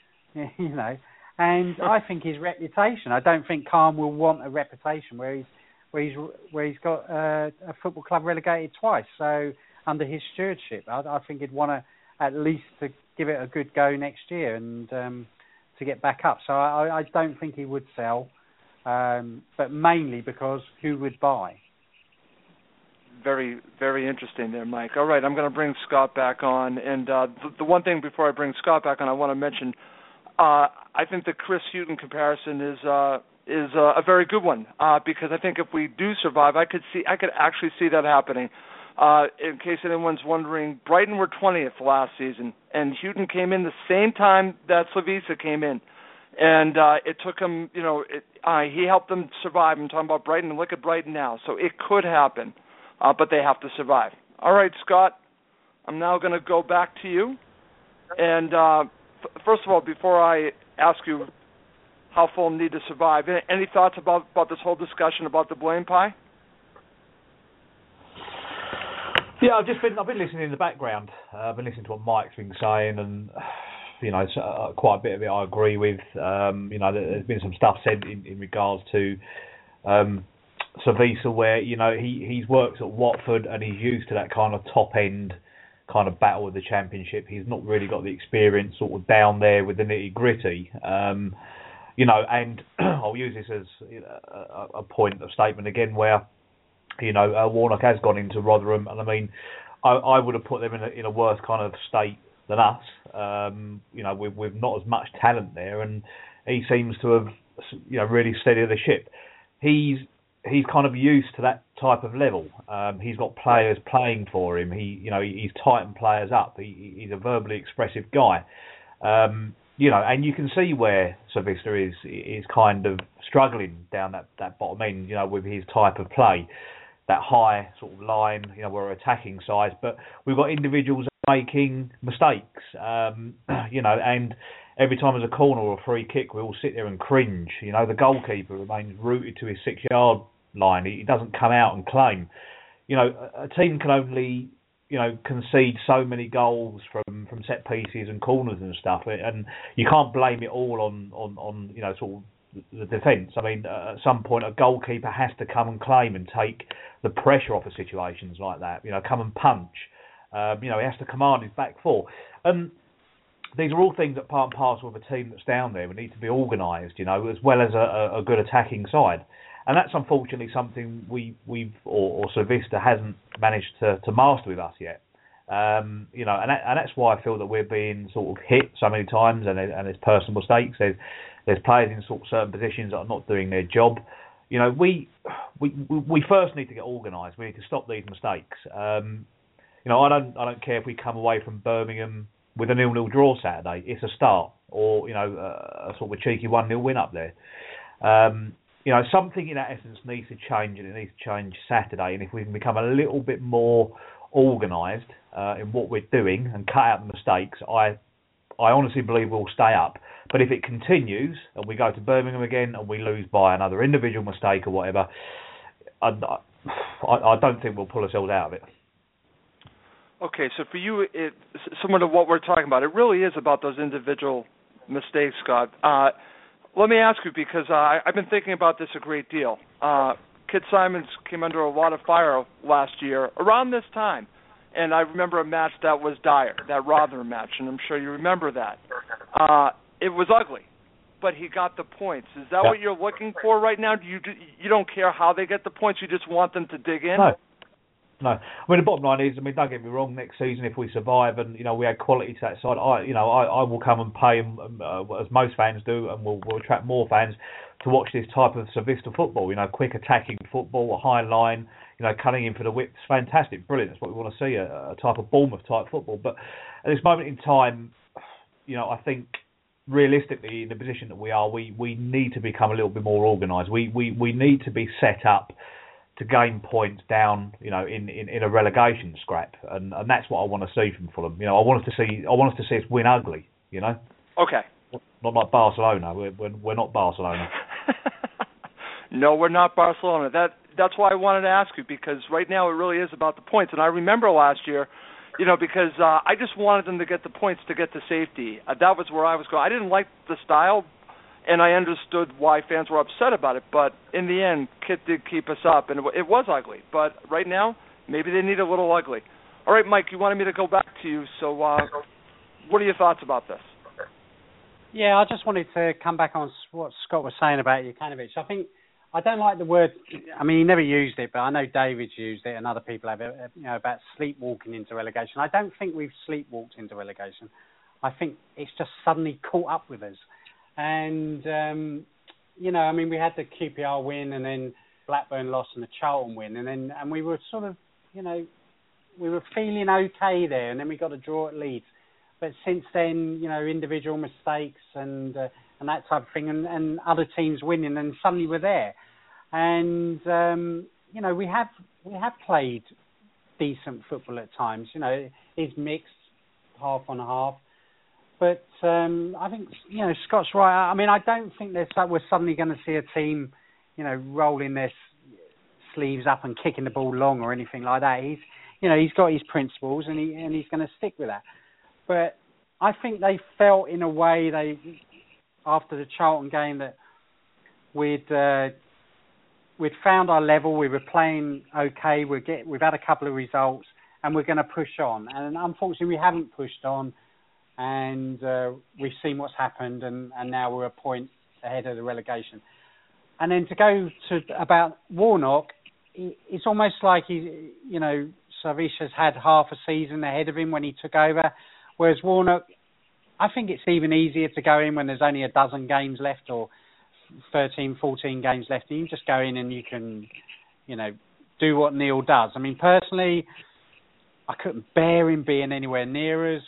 And I think his reputation. I don't think Khan will want a reputation where he's got a football club relegated twice. So under his stewardship, I think he'd want to at least to give it a good go next year and to get back up. So I don't think he would sell, but mainly because who would buy? Very, very interesting there, Mike. All right, I'm going to bring Scott back on. And the one thing before I bring Scott back on, I want to mention, I think the Chris Hughton comparison is a very good one because I think if we do survive, I could actually see that happening. In case anyone's wondering, Brighton were 20th last season, and Hughton came in the same time that Slavisa came in. And it took him, he helped them survive. I'm talking about Brighton, and look at Brighton now. So it could happen. But they have to survive. All right, Scott, I'm now going to go back to you. And first of all, before I ask you how Fulham need to survive, any thoughts about this whole discussion about the blame pie? Yeah, I've been listening in the background. I've been listening to what Mike's been saying, and quite a bit of it I agree with. There's been some stuff said in regards to Slavisa, where he's worked at Watford and he's used to that kind of top end kind of battle with the Championship. He's not really got the experience sort of down there with the nitty gritty, and I'll use this as a point of statement again where Warnock has gone into Rotherham, and I mean I would have put them in a worse kind of state than us, with not as much talent there, and he seems to have really steadied the ship. He's kind of used to that type of level. He's got players playing for him. He's tightened players up. He's a verbally expressive guy. And you can see where Slavisa is kind of struggling down that bottom end, with his type of play, that high sort of line, we're attacking side, but we've got individuals making mistakes, and every time there's a corner or a free kick, we all sit there and cringe. The goalkeeper remains rooted to his 6-yard line. He doesn't come out and claim. A team can only, concede so many goals from set pieces and corners and stuff, and you can't blame it all on sort of the defence. I mean, at some point, a goalkeeper has to come and claim and take the pressure off of situations like that. Come and punch. He has to command his back four. These are all things that part and parcel of a team that's down there. We need to be organised, as well as a good attacking side. And that's unfortunately something we've Slavisa hasn't managed to master with us yet. And that's why I feel that we're being sort of hit so many times, and there's personal mistakes. There's players in sort of certain positions that are not doing their job. We first need to get organised. We need to stop these mistakes. I don't care if we come away from Birmingham with a 0-0 draw Saturday. It's a start, or a sort of a cheeky 1-0 win up there. Something in that essence needs to change, and it needs to change Saturday. And if we can become a little bit more organised in what we're doing and cut out the mistakes, I honestly believe we'll stay up. But if it continues and we go to Birmingham again and we lose by another individual mistake or whatever, I don't think we'll pull ourselves out of it. Okay, so for you, similar to what we're talking about, it really is about those individual mistakes, Scott. Let me ask you, because I've been thinking about this a great deal. Kit Simons came under a lot of fire last year around this time, and I remember a match that was dire, that Rotherham match, and I'm sure you remember that. It was ugly, but he got the points. Is that what you're looking for right now? You don't care how they get the points, you just want them to dig in? No. I mean, the bottom line is, don't get me wrong, next season if we survive and, we add quality to that side, I will come and pay, as most fans do, and we'll attract more fans to watch this type of Slavisa football, quick attacking football, a high line, cutting in for the whip. It's fantastic, brilliant. That's what we want to see, a type of Bournemouth type football. But at this moment in time, I think realistically, in the position that we are, we need to become a little bit more organised. We need to be set up to gain points down, in a relegation scrap, and that's what I want to see from Fulham. I want us to see us win ugly. Okay, Not like Barcelona. We're not Barcelona. No, we're not Barcelona. That's why I wanted to ask you, because right now it really is about the points. And I remember last year, because I just wanted them to get the points to get to safety. That was where I was going. I didn't like the style, and I understood why fans were upset about it. But in the end, Kit did keep us up, and it was ugly. But right now, maybe they need a little ugly. All right, Mike, you wanted me to go back to you, so what are your thoughts about this? Yeah, I just wanted to come back on what Scott was saying about Jokanovic. I don't like the word. I mean, he never used it, but I know David's used it, and other people have it. About sleepwalking into relegation. I don't think we've sleepwalked into relegation. I think it's just suddenly caught up with us, and I mean, we had the QPR win, and then Blackburn lost, and the Charlton win, and we were sort of, we were feeling okay there, and then we got a draw at Leeds. But since then, individual mistakes and that type of thing, and other teams winning, and suddenly we're there. And we have played decent football at times. It's mixed, half on half. But I think Scott's right. I mean, I don't think we're suddenly going to see a team, rolling their sleeves up and kicking the ball long or anything like that. He's got his principles, and he's going to stick with that. But I think they felt in a way after the Charlton game that we'd found our level. We were playing okay. We've had a couple of results, and we're going to push on. And unfortunately, we haven't pushed on, and we've seen what's happened, and now we're a point ahead of the relegation. And then to go to about Warnock, it's almost like Savić's had half a season ahead of him when he took over. Whereas Warnock, I think it's even easier to go in when there's only a dozen games left or 13, 14 games left. And you just go in and you can, do what Neil does. I mean, personally, I couldn't bear him being anywhere near us.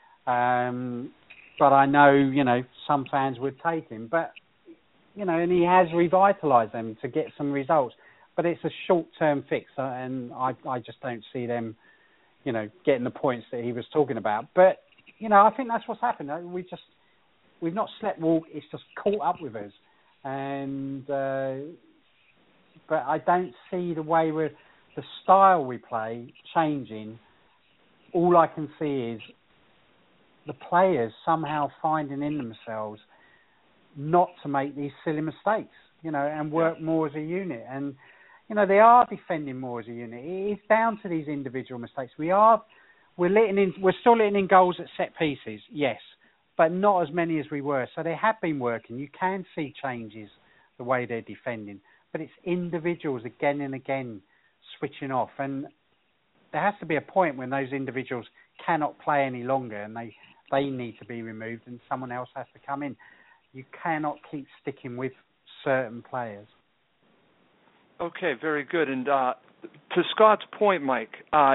But I know, some fans would take him. But, and he has revitalised them to get some results. But it's a short-term fix, and I just don't see them, getting the points that he was talking about. But, I think that's what's happened. We've not sleepwalked. It's just caught up with us. And but I don't see the way the style we play changing. All I can see is the players somehow finding in themselves not to make these silly mistakes, and work more as a unit. And, they are defending more as a unit. It is down to these individual mistakes. We're still letting in goals at set pieces, yes, but not as many as we were. So they have been working. You can see changes the way they're defending, but it's individuals again and again switching off. And there has to be a point when those individuals cannot play any longer, and they need to be removed, and someone else has to come in. You cannot keep sticking with certain players. Okay, very good. And to Scott's point, Mike,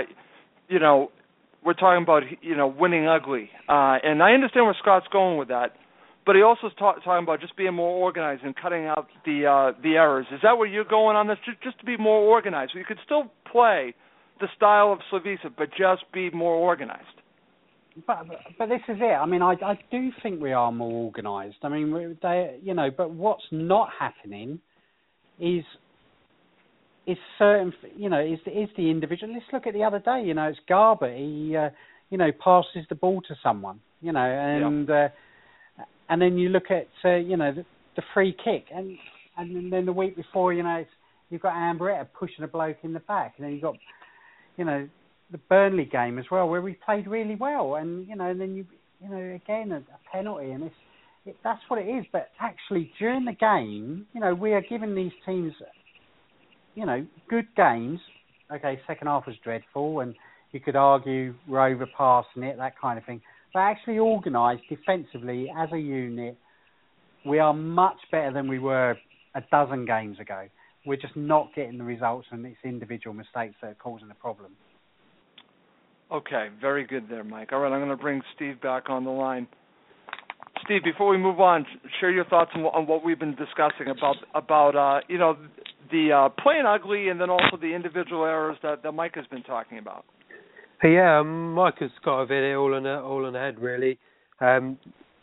we're talking about, winning ugly. And I understand where Scott's going with that, but he also is talking about just being more organized and cutting out the errors. Is that where you're going on this? Just to be more organized. You could still play the style of Slavica, but just be more organized. But this is it. I mean, I do think we are more organised. I mean, but what's not happening is certain, is the individual. Let's look at the other day. It's Garber. He, passes the ball to someone. And then you look at, the free kick, and then the week before, you've got Amberetta pushing a bloke in the back, and then you've got, the Burnley game as well, where we played really well, and and then again a penalty, and that's what it is. But actually, during the game, we are giving these teams, good games. Okay, second half was dreadful, and you could argue we're overpassing it, that kind of thing. But actually, organised defensively as a unit, we are much better than we were a dozen games ago. We're just not getting the results, and it's individual mistakes that are causing the problem. Okay, very good there, Mike. All right, I'm going to bring Steve back on the line. Steve, before we move on, share your thoughts on what we've been discussing about the playing ugly, and then also the individual errors that Mike has been talking about. Yeah, Mike has got a hit it all on the head, really.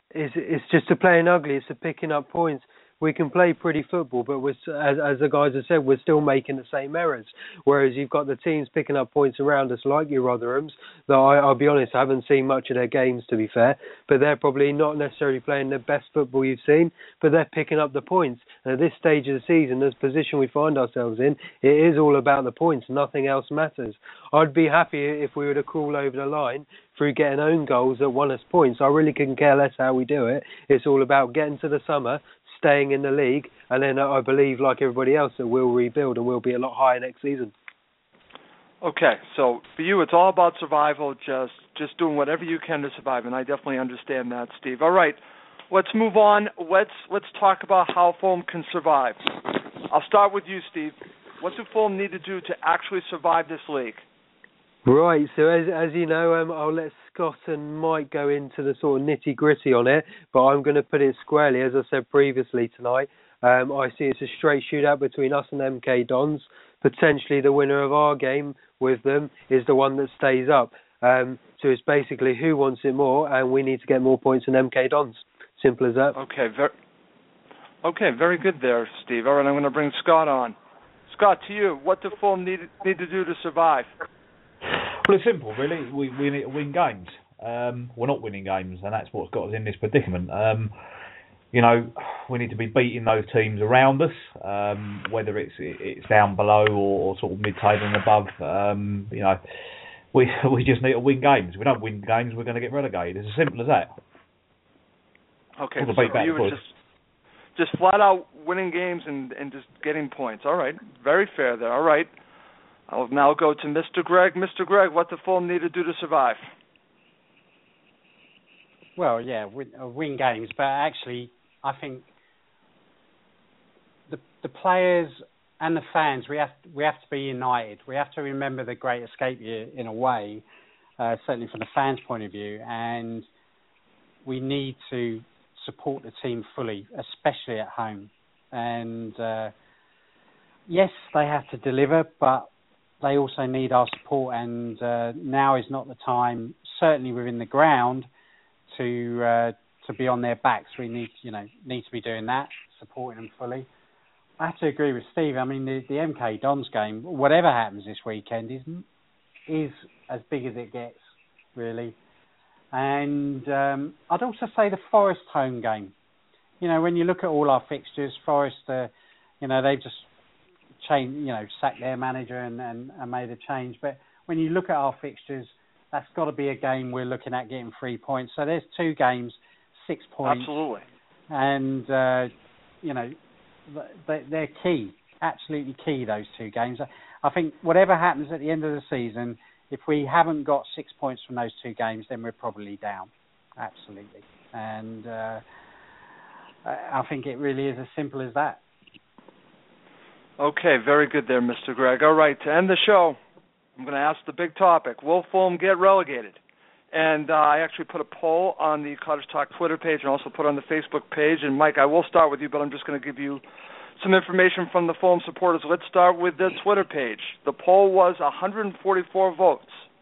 it's just a playing ugly. It's a picking up points. We can play pretty football, but as the guys have said, we're still making the same errors. Whereas you've got the teams picking up points around us, like your Rotherhams, that I'll be honest, I haven't seen much of their games, to be fair, but they're probably not necessarily playing the best football you've seen, but they're picking up the points. And at this stage of the season, this position we find ourselves in, it is all about the points. Nothing else matters. I'd be happy if we were to crawl over the line through getting own goals that won us points. I really couldn't care less how we do it. It's all about getting to the summer, staying in the league, and then I believe, like everybody else, that we'll rebuild and we'll be a lot higher next season. Okay, so for you, it's all about survival, just doing whatever you can to survive, and I definitely understand that, Steve. All right, let's move on. Let's talk about how Fulham can survive. I'll start with you, Steve. What do Fulham need to do to actually survive this league? Right, so as you know, I'll let Scott and Mike go into the sort of nitty-gritty on it, but I'm going to put it squarely, as I said previously tonight. I see it's a straight shootout between us and MK Dons. Potentially the winner of our game with them is the one that stays up. So it's basically who wants it more, and we need to get more points than MK Dons. Simple as that. Okay, very good there, Steve. All right, I'm going to bring Scott on. Scott, to you, what do Fulham need to do to survive? Well, it's simple, really. We need to win games. We're not winning games, and that's what's got us in this predicament. We need to be beating those teams around us, whether it's down below or sort of mid-table and above. We just need to win games. If we don't win games, we're going to get relegated. It's as simple as that. Okay, so you were just flat out winning games and just getting points. All right, very fair there. All right. I'll now go to Mr. Greg. Mr. Greg, what do Fulham need to do to survive? Well, yeah, win games, but actually, I think the players and the fans, we have to be united. We have to remember the Great Escape Year in a way, certainly from the fans' point of view, and we need to support the team fully, especially at home. And yes, they have to deliver, but they also need our support, and now is not the time, certainly within the ground, to be on their backs. We need to be doing that, supporting them fully. I have to agree with Steve. I mean, the MK Dons game, whatever happens this weekend, is as big as it gets, really. And I'd also say the Forest home game. When you look at all our fixtures, Forest, they've just sacked their manager and made a change. But when you look at our fixtures, that's got to be a game we're looking at getting 3 points. So there's 2 games, 6 points. Absolutely. And, they're key, absolutely key, those 2 games. I think whatever happens at the end of the season, if we haven't got 6 points from those 2 games, then we're probably down. Absolutely. And I think it really is as simple as that. Okay, very good there, Mr. Greg. All right, to end the show, I'm going to ask the big topic. Will Fulham get relegated? And I actually put a poll on the Cottage Talk Twitter page and also put it on the Facebook page. And, Mike, I will start with you, but I'm just going to give you some information from the Fulham supporters. Let's start with the Twitter page. The poll was 144 votes.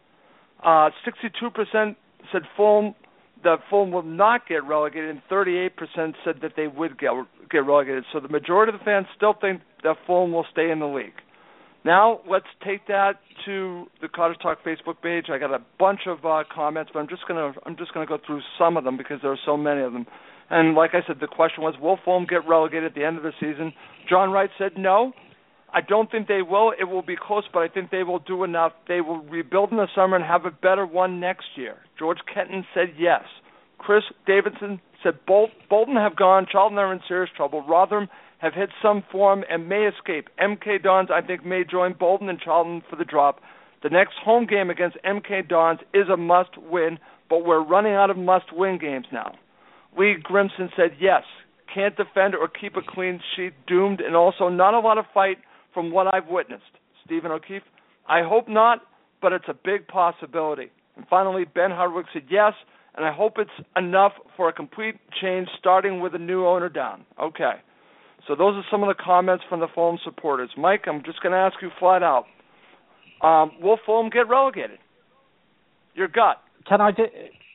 62% said that Fulham will not get relegated, and 38% said that they would get relegated. So the majority of the fans still think that Fulham will stay in the league. Now let's take that to the Cottage Talk Facebook page. I got a bunch of comments, but I'm just gonna go through some of them because there are so many of them. And like I said, the question was, will Fulham get relegated at the end of the season? John Wright said no. I don't think they will. It will be close, but I think they will do enough. They will rebuild in the summer and have a better one next year. George Kenton said yes. Chris Davidson said Bolton have gone. Charlton are in serious trouble. Rotherham have hit some form and may escape. MK Dons, I think, may join Bolton and Charlton for the drop. The next home game against MK Dons is a must-win, but we're running out of must-win games now. Lee Grimson said yes. Can't defend or keep a clean sheet, doomed, and also not a lot of fight from what I've witnessed. Stephen O'Keefe, I hope not, but it's a big possibility. And finally, Ben Hardwick said yes, and I hope it's enough for a complete change, starting with a new owner down. Okay. So those are some of the comments from the Fulham supporters. Mike, I'm just going to ask you flat out. Will Fulham get relegated? Your gut. Can I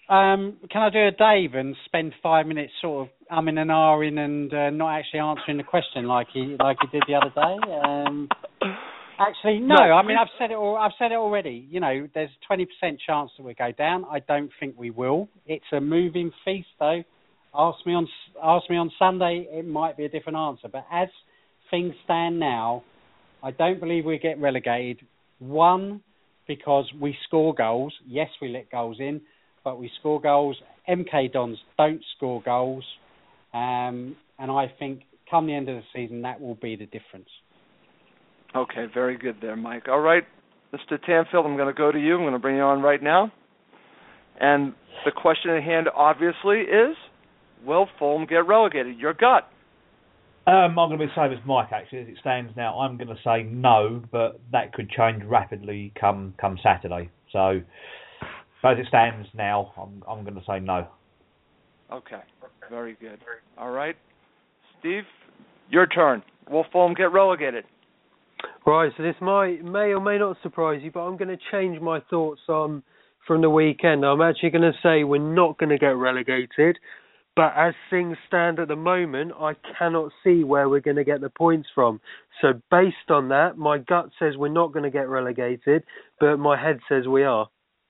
Can I do a Dave and spend 5 minutes sort of umming and ahhing and not actually answering the question like he did the other day? Actually, no. I mean, I've said it already. You know, there's a 20% chance that we go down. I don't think we will. It's a moving feast, though. Ask me on Sunday, it might be a different answer. But as things stand now, I don't believe we get relegated. One, because we score goals. Yes, we let goals in, but we score goals. MK Dons don't score goals. And I think come the end of the season, that will be the difference. Okay, very good there, Mike. All right, Mr. Tanfield, I'm going to go to you. I'm going to bring you on right now. And the question at hand, obviously, is, will Fulham get relegated? Your gut. I'm going to be the same as Mike, actually. As it stands now, I'm going to say no, but that could change rapidly come Saturday. So, as it stands now, I'm going to say no. Okay, very good. All right, Steve, your turn. Will Fulham get relegated? Right, so this may or may not surprise you, but I'm going to change my thoughts on from the weekend. I'm actually going to say we're not going to get relegated, but as things stand at the moment, I cannot see where we're going to get the points from. So based on that, my gut says we're not going to get relegated, but my head says we are.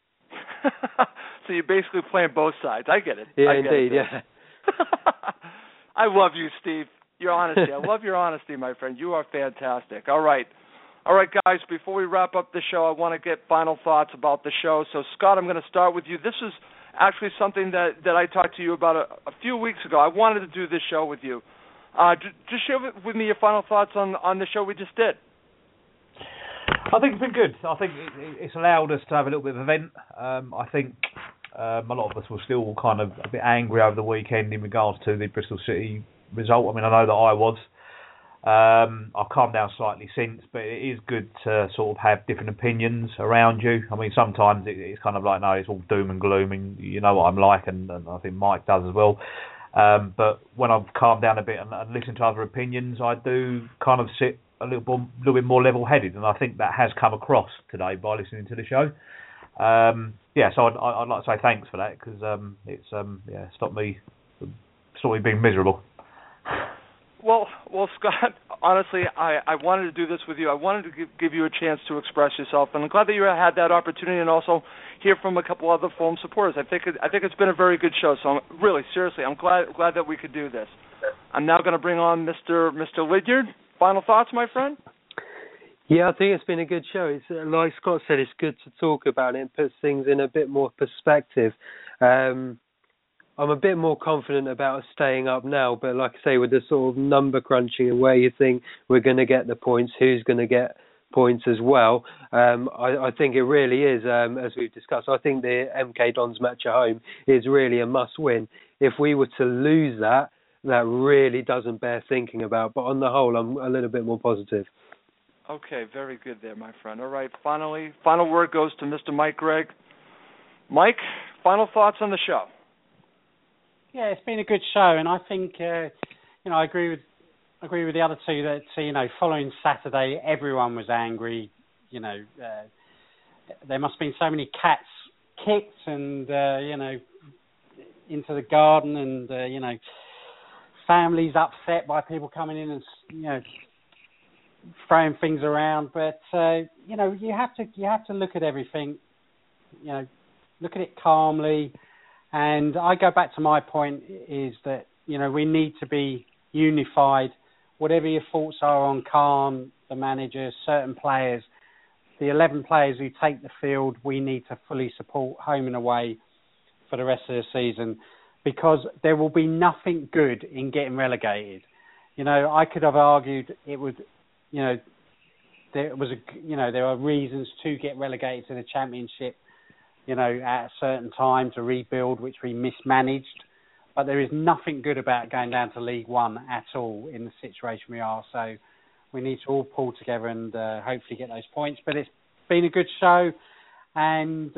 So you're basically playing both sides. I get it. Yeah, indeed, yeah. I love you, Steve. Your honesty. I love your honesty, my friend. You are fantastic. All right, guys, before we wrap up the show, I want to get final thoughts about the show. So, Scott, I'm going to start with you. This is actually something that I talked to you about a few weeks ago. I wanted to do this show with you. Just share with me your final thoughts on the show we just did. I think it's been good. I think it's allowed us to have a little bit of an event. I think a lot of us were still kind of a bit angry over the weekend in regards to the Bristol City result. I mean, I know that I was. I've calmed down slightly since, but it is good to sort of have different opinions around you. I mean, sometimes it's kind of like, no, it's all doom and gloom, and you know what I'm like, and I think Mike does as well. But when I've calmed down a bit and listened to other opinions, I do kind of sit a little bit more level-headed, and I think that has come across today by listening to the show. So I'd like to say thanks for that, because it's stopped me being miserable. Well, Scott, honestly, I wanted to do this with you. I wanted to give you a chance to express yourself, and I'm glad that you had that opportunity, and also hear from a couple other Fulham supporters. I think it's been a very good show. So really, seriously, I'm glad that we could do this. I'm now going to bring on Mr. Lydiard. Final thoughts, my friend? Yeah, I think it's been a good show. It's like Scott said, it's good to talk about it and put things in a bit more perspective. I'm a bit more confident about us staying up now, but like I say, with the sort of number crunching and where you think we're going to get the points, who's going to get points as well, I think it really is, as we've discussed, I think the MK Dons match at home is really a must-win. If we were to lose that really doesn't bear thinking about, but on the whole, I'm a little bit more positive. Okay, very good there, my friend. All right, final word goes to Mr. Mike Gregg. Mike, final thoughts on the show? Yeah, it's been a good show, and I think I agree with the other two that following Saturday everyone was angry. There must have been so many cats kicked and into the garden, and families upset by people coming in and throwing things around. But you have to look at everything. Look at it calmly. And I go back to my point is that, we need to be unified. Whatever your thoughts are on Khan, the manager, certain players, the 11 players who take the field, we need to fully support home and away for the rest of the season, because there will be nothing good in getting relegated. I could have argued it would, there are reasons to get relegated to the Championship, at a certain time to rebuild, which we mismanaged. But there is nothing good about going down to League One at all in the situation we are. So we need to all pull together and hopefully get those points. But it's been a good show, and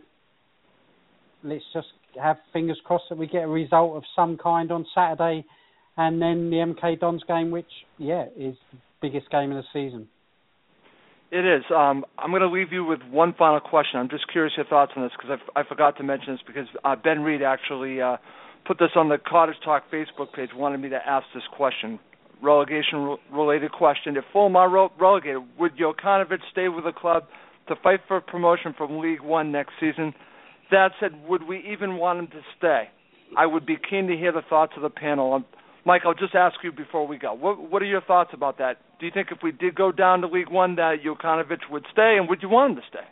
let's just have fingers crossed that we get a result of some kind on Saturday, and then the MK Dons game, which, is the biggest game of the season. It is. I'm going to leave you with one final question. I'm just curious your thoughts on this because I forgot to mention this because Ben Reed actually put this on the Cottage Talk Facebook page, wanted me to ask this question, relegation-related question. If Fulham are relegated, would Jokanovic stay with the club to fight for promotion from League One next season? That said, would we even want him to stay? I would be keen to hear the thoughts of the panel. Mike, I'll just ask you before we go. What are your thoughts about that? Do you think if we did go down to League One that Jokanovic would stay, and would you want him to stay?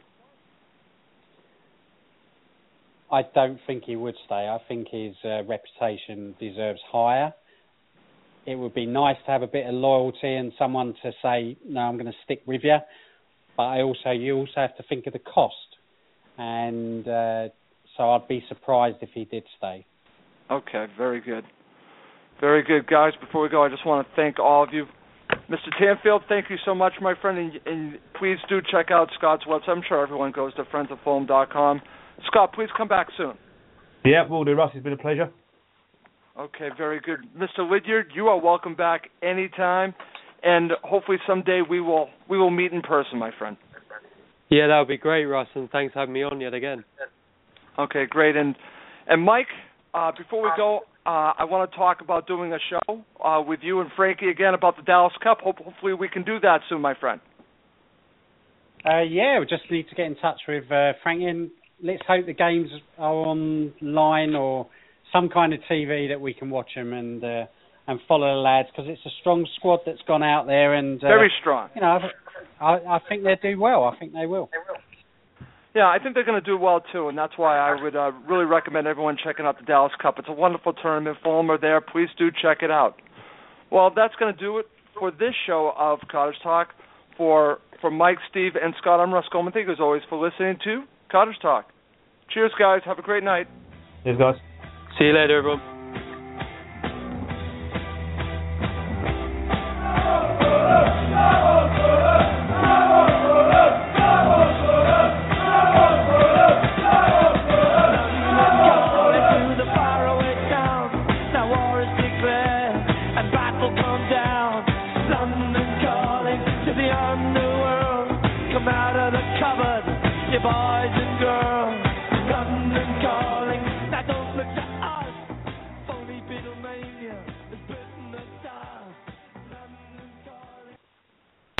I don't think he would stay. I think his reputation deserves higher. It would be nice to have a bit of loyalty and someone to say, no, I'm going to stick with you. But you also have to think of the cost. And so I'd be surprised if he did stay. Okay, very good. Very good. Guys, before we go, I just want to thank all of you. Mr. Tanfield, thank you so much, my friend, and please do check out Scott's website. I'm sure everyone goes to friendsofFulham.com. Scott, please come back soon. Yeah, will do, Russ. It's been a pleasure. Okay, very good. Mr. Lydiard, you are welcome back anytime, and hopefully someday we will meet in person, my friend. Yeah, that would be great, Russ, and thanks for having me on yet again. Okay, great. And Mike, before we go, I want to talk about doing a show with you and Frankie again about the Dallas Cup. Hopefully we can do that soon, my friend. Yeah, we just need to get in touch with Frankie, and let's hope the games are online or some kind of TV that we can watch them and follow the lads, because it's a strong squad that's gone out there. And very strong. You know, I think they'll do well. I think they will. Yeah, I think they're going to do well, too, and that's why I would really recommend everyone checking out the Dallas Cup. It's a wonderful tournament. Fulham are there. Please do check it out. Well, that's going to do it for this show of Cottage Talk. For Mike, Steve, and Scott, I'm Russ Coleman. Thank you, as always, for listening to Cottage Talk. Cheers, guys. Have a great night. Cheers, guys. See you later, everyone.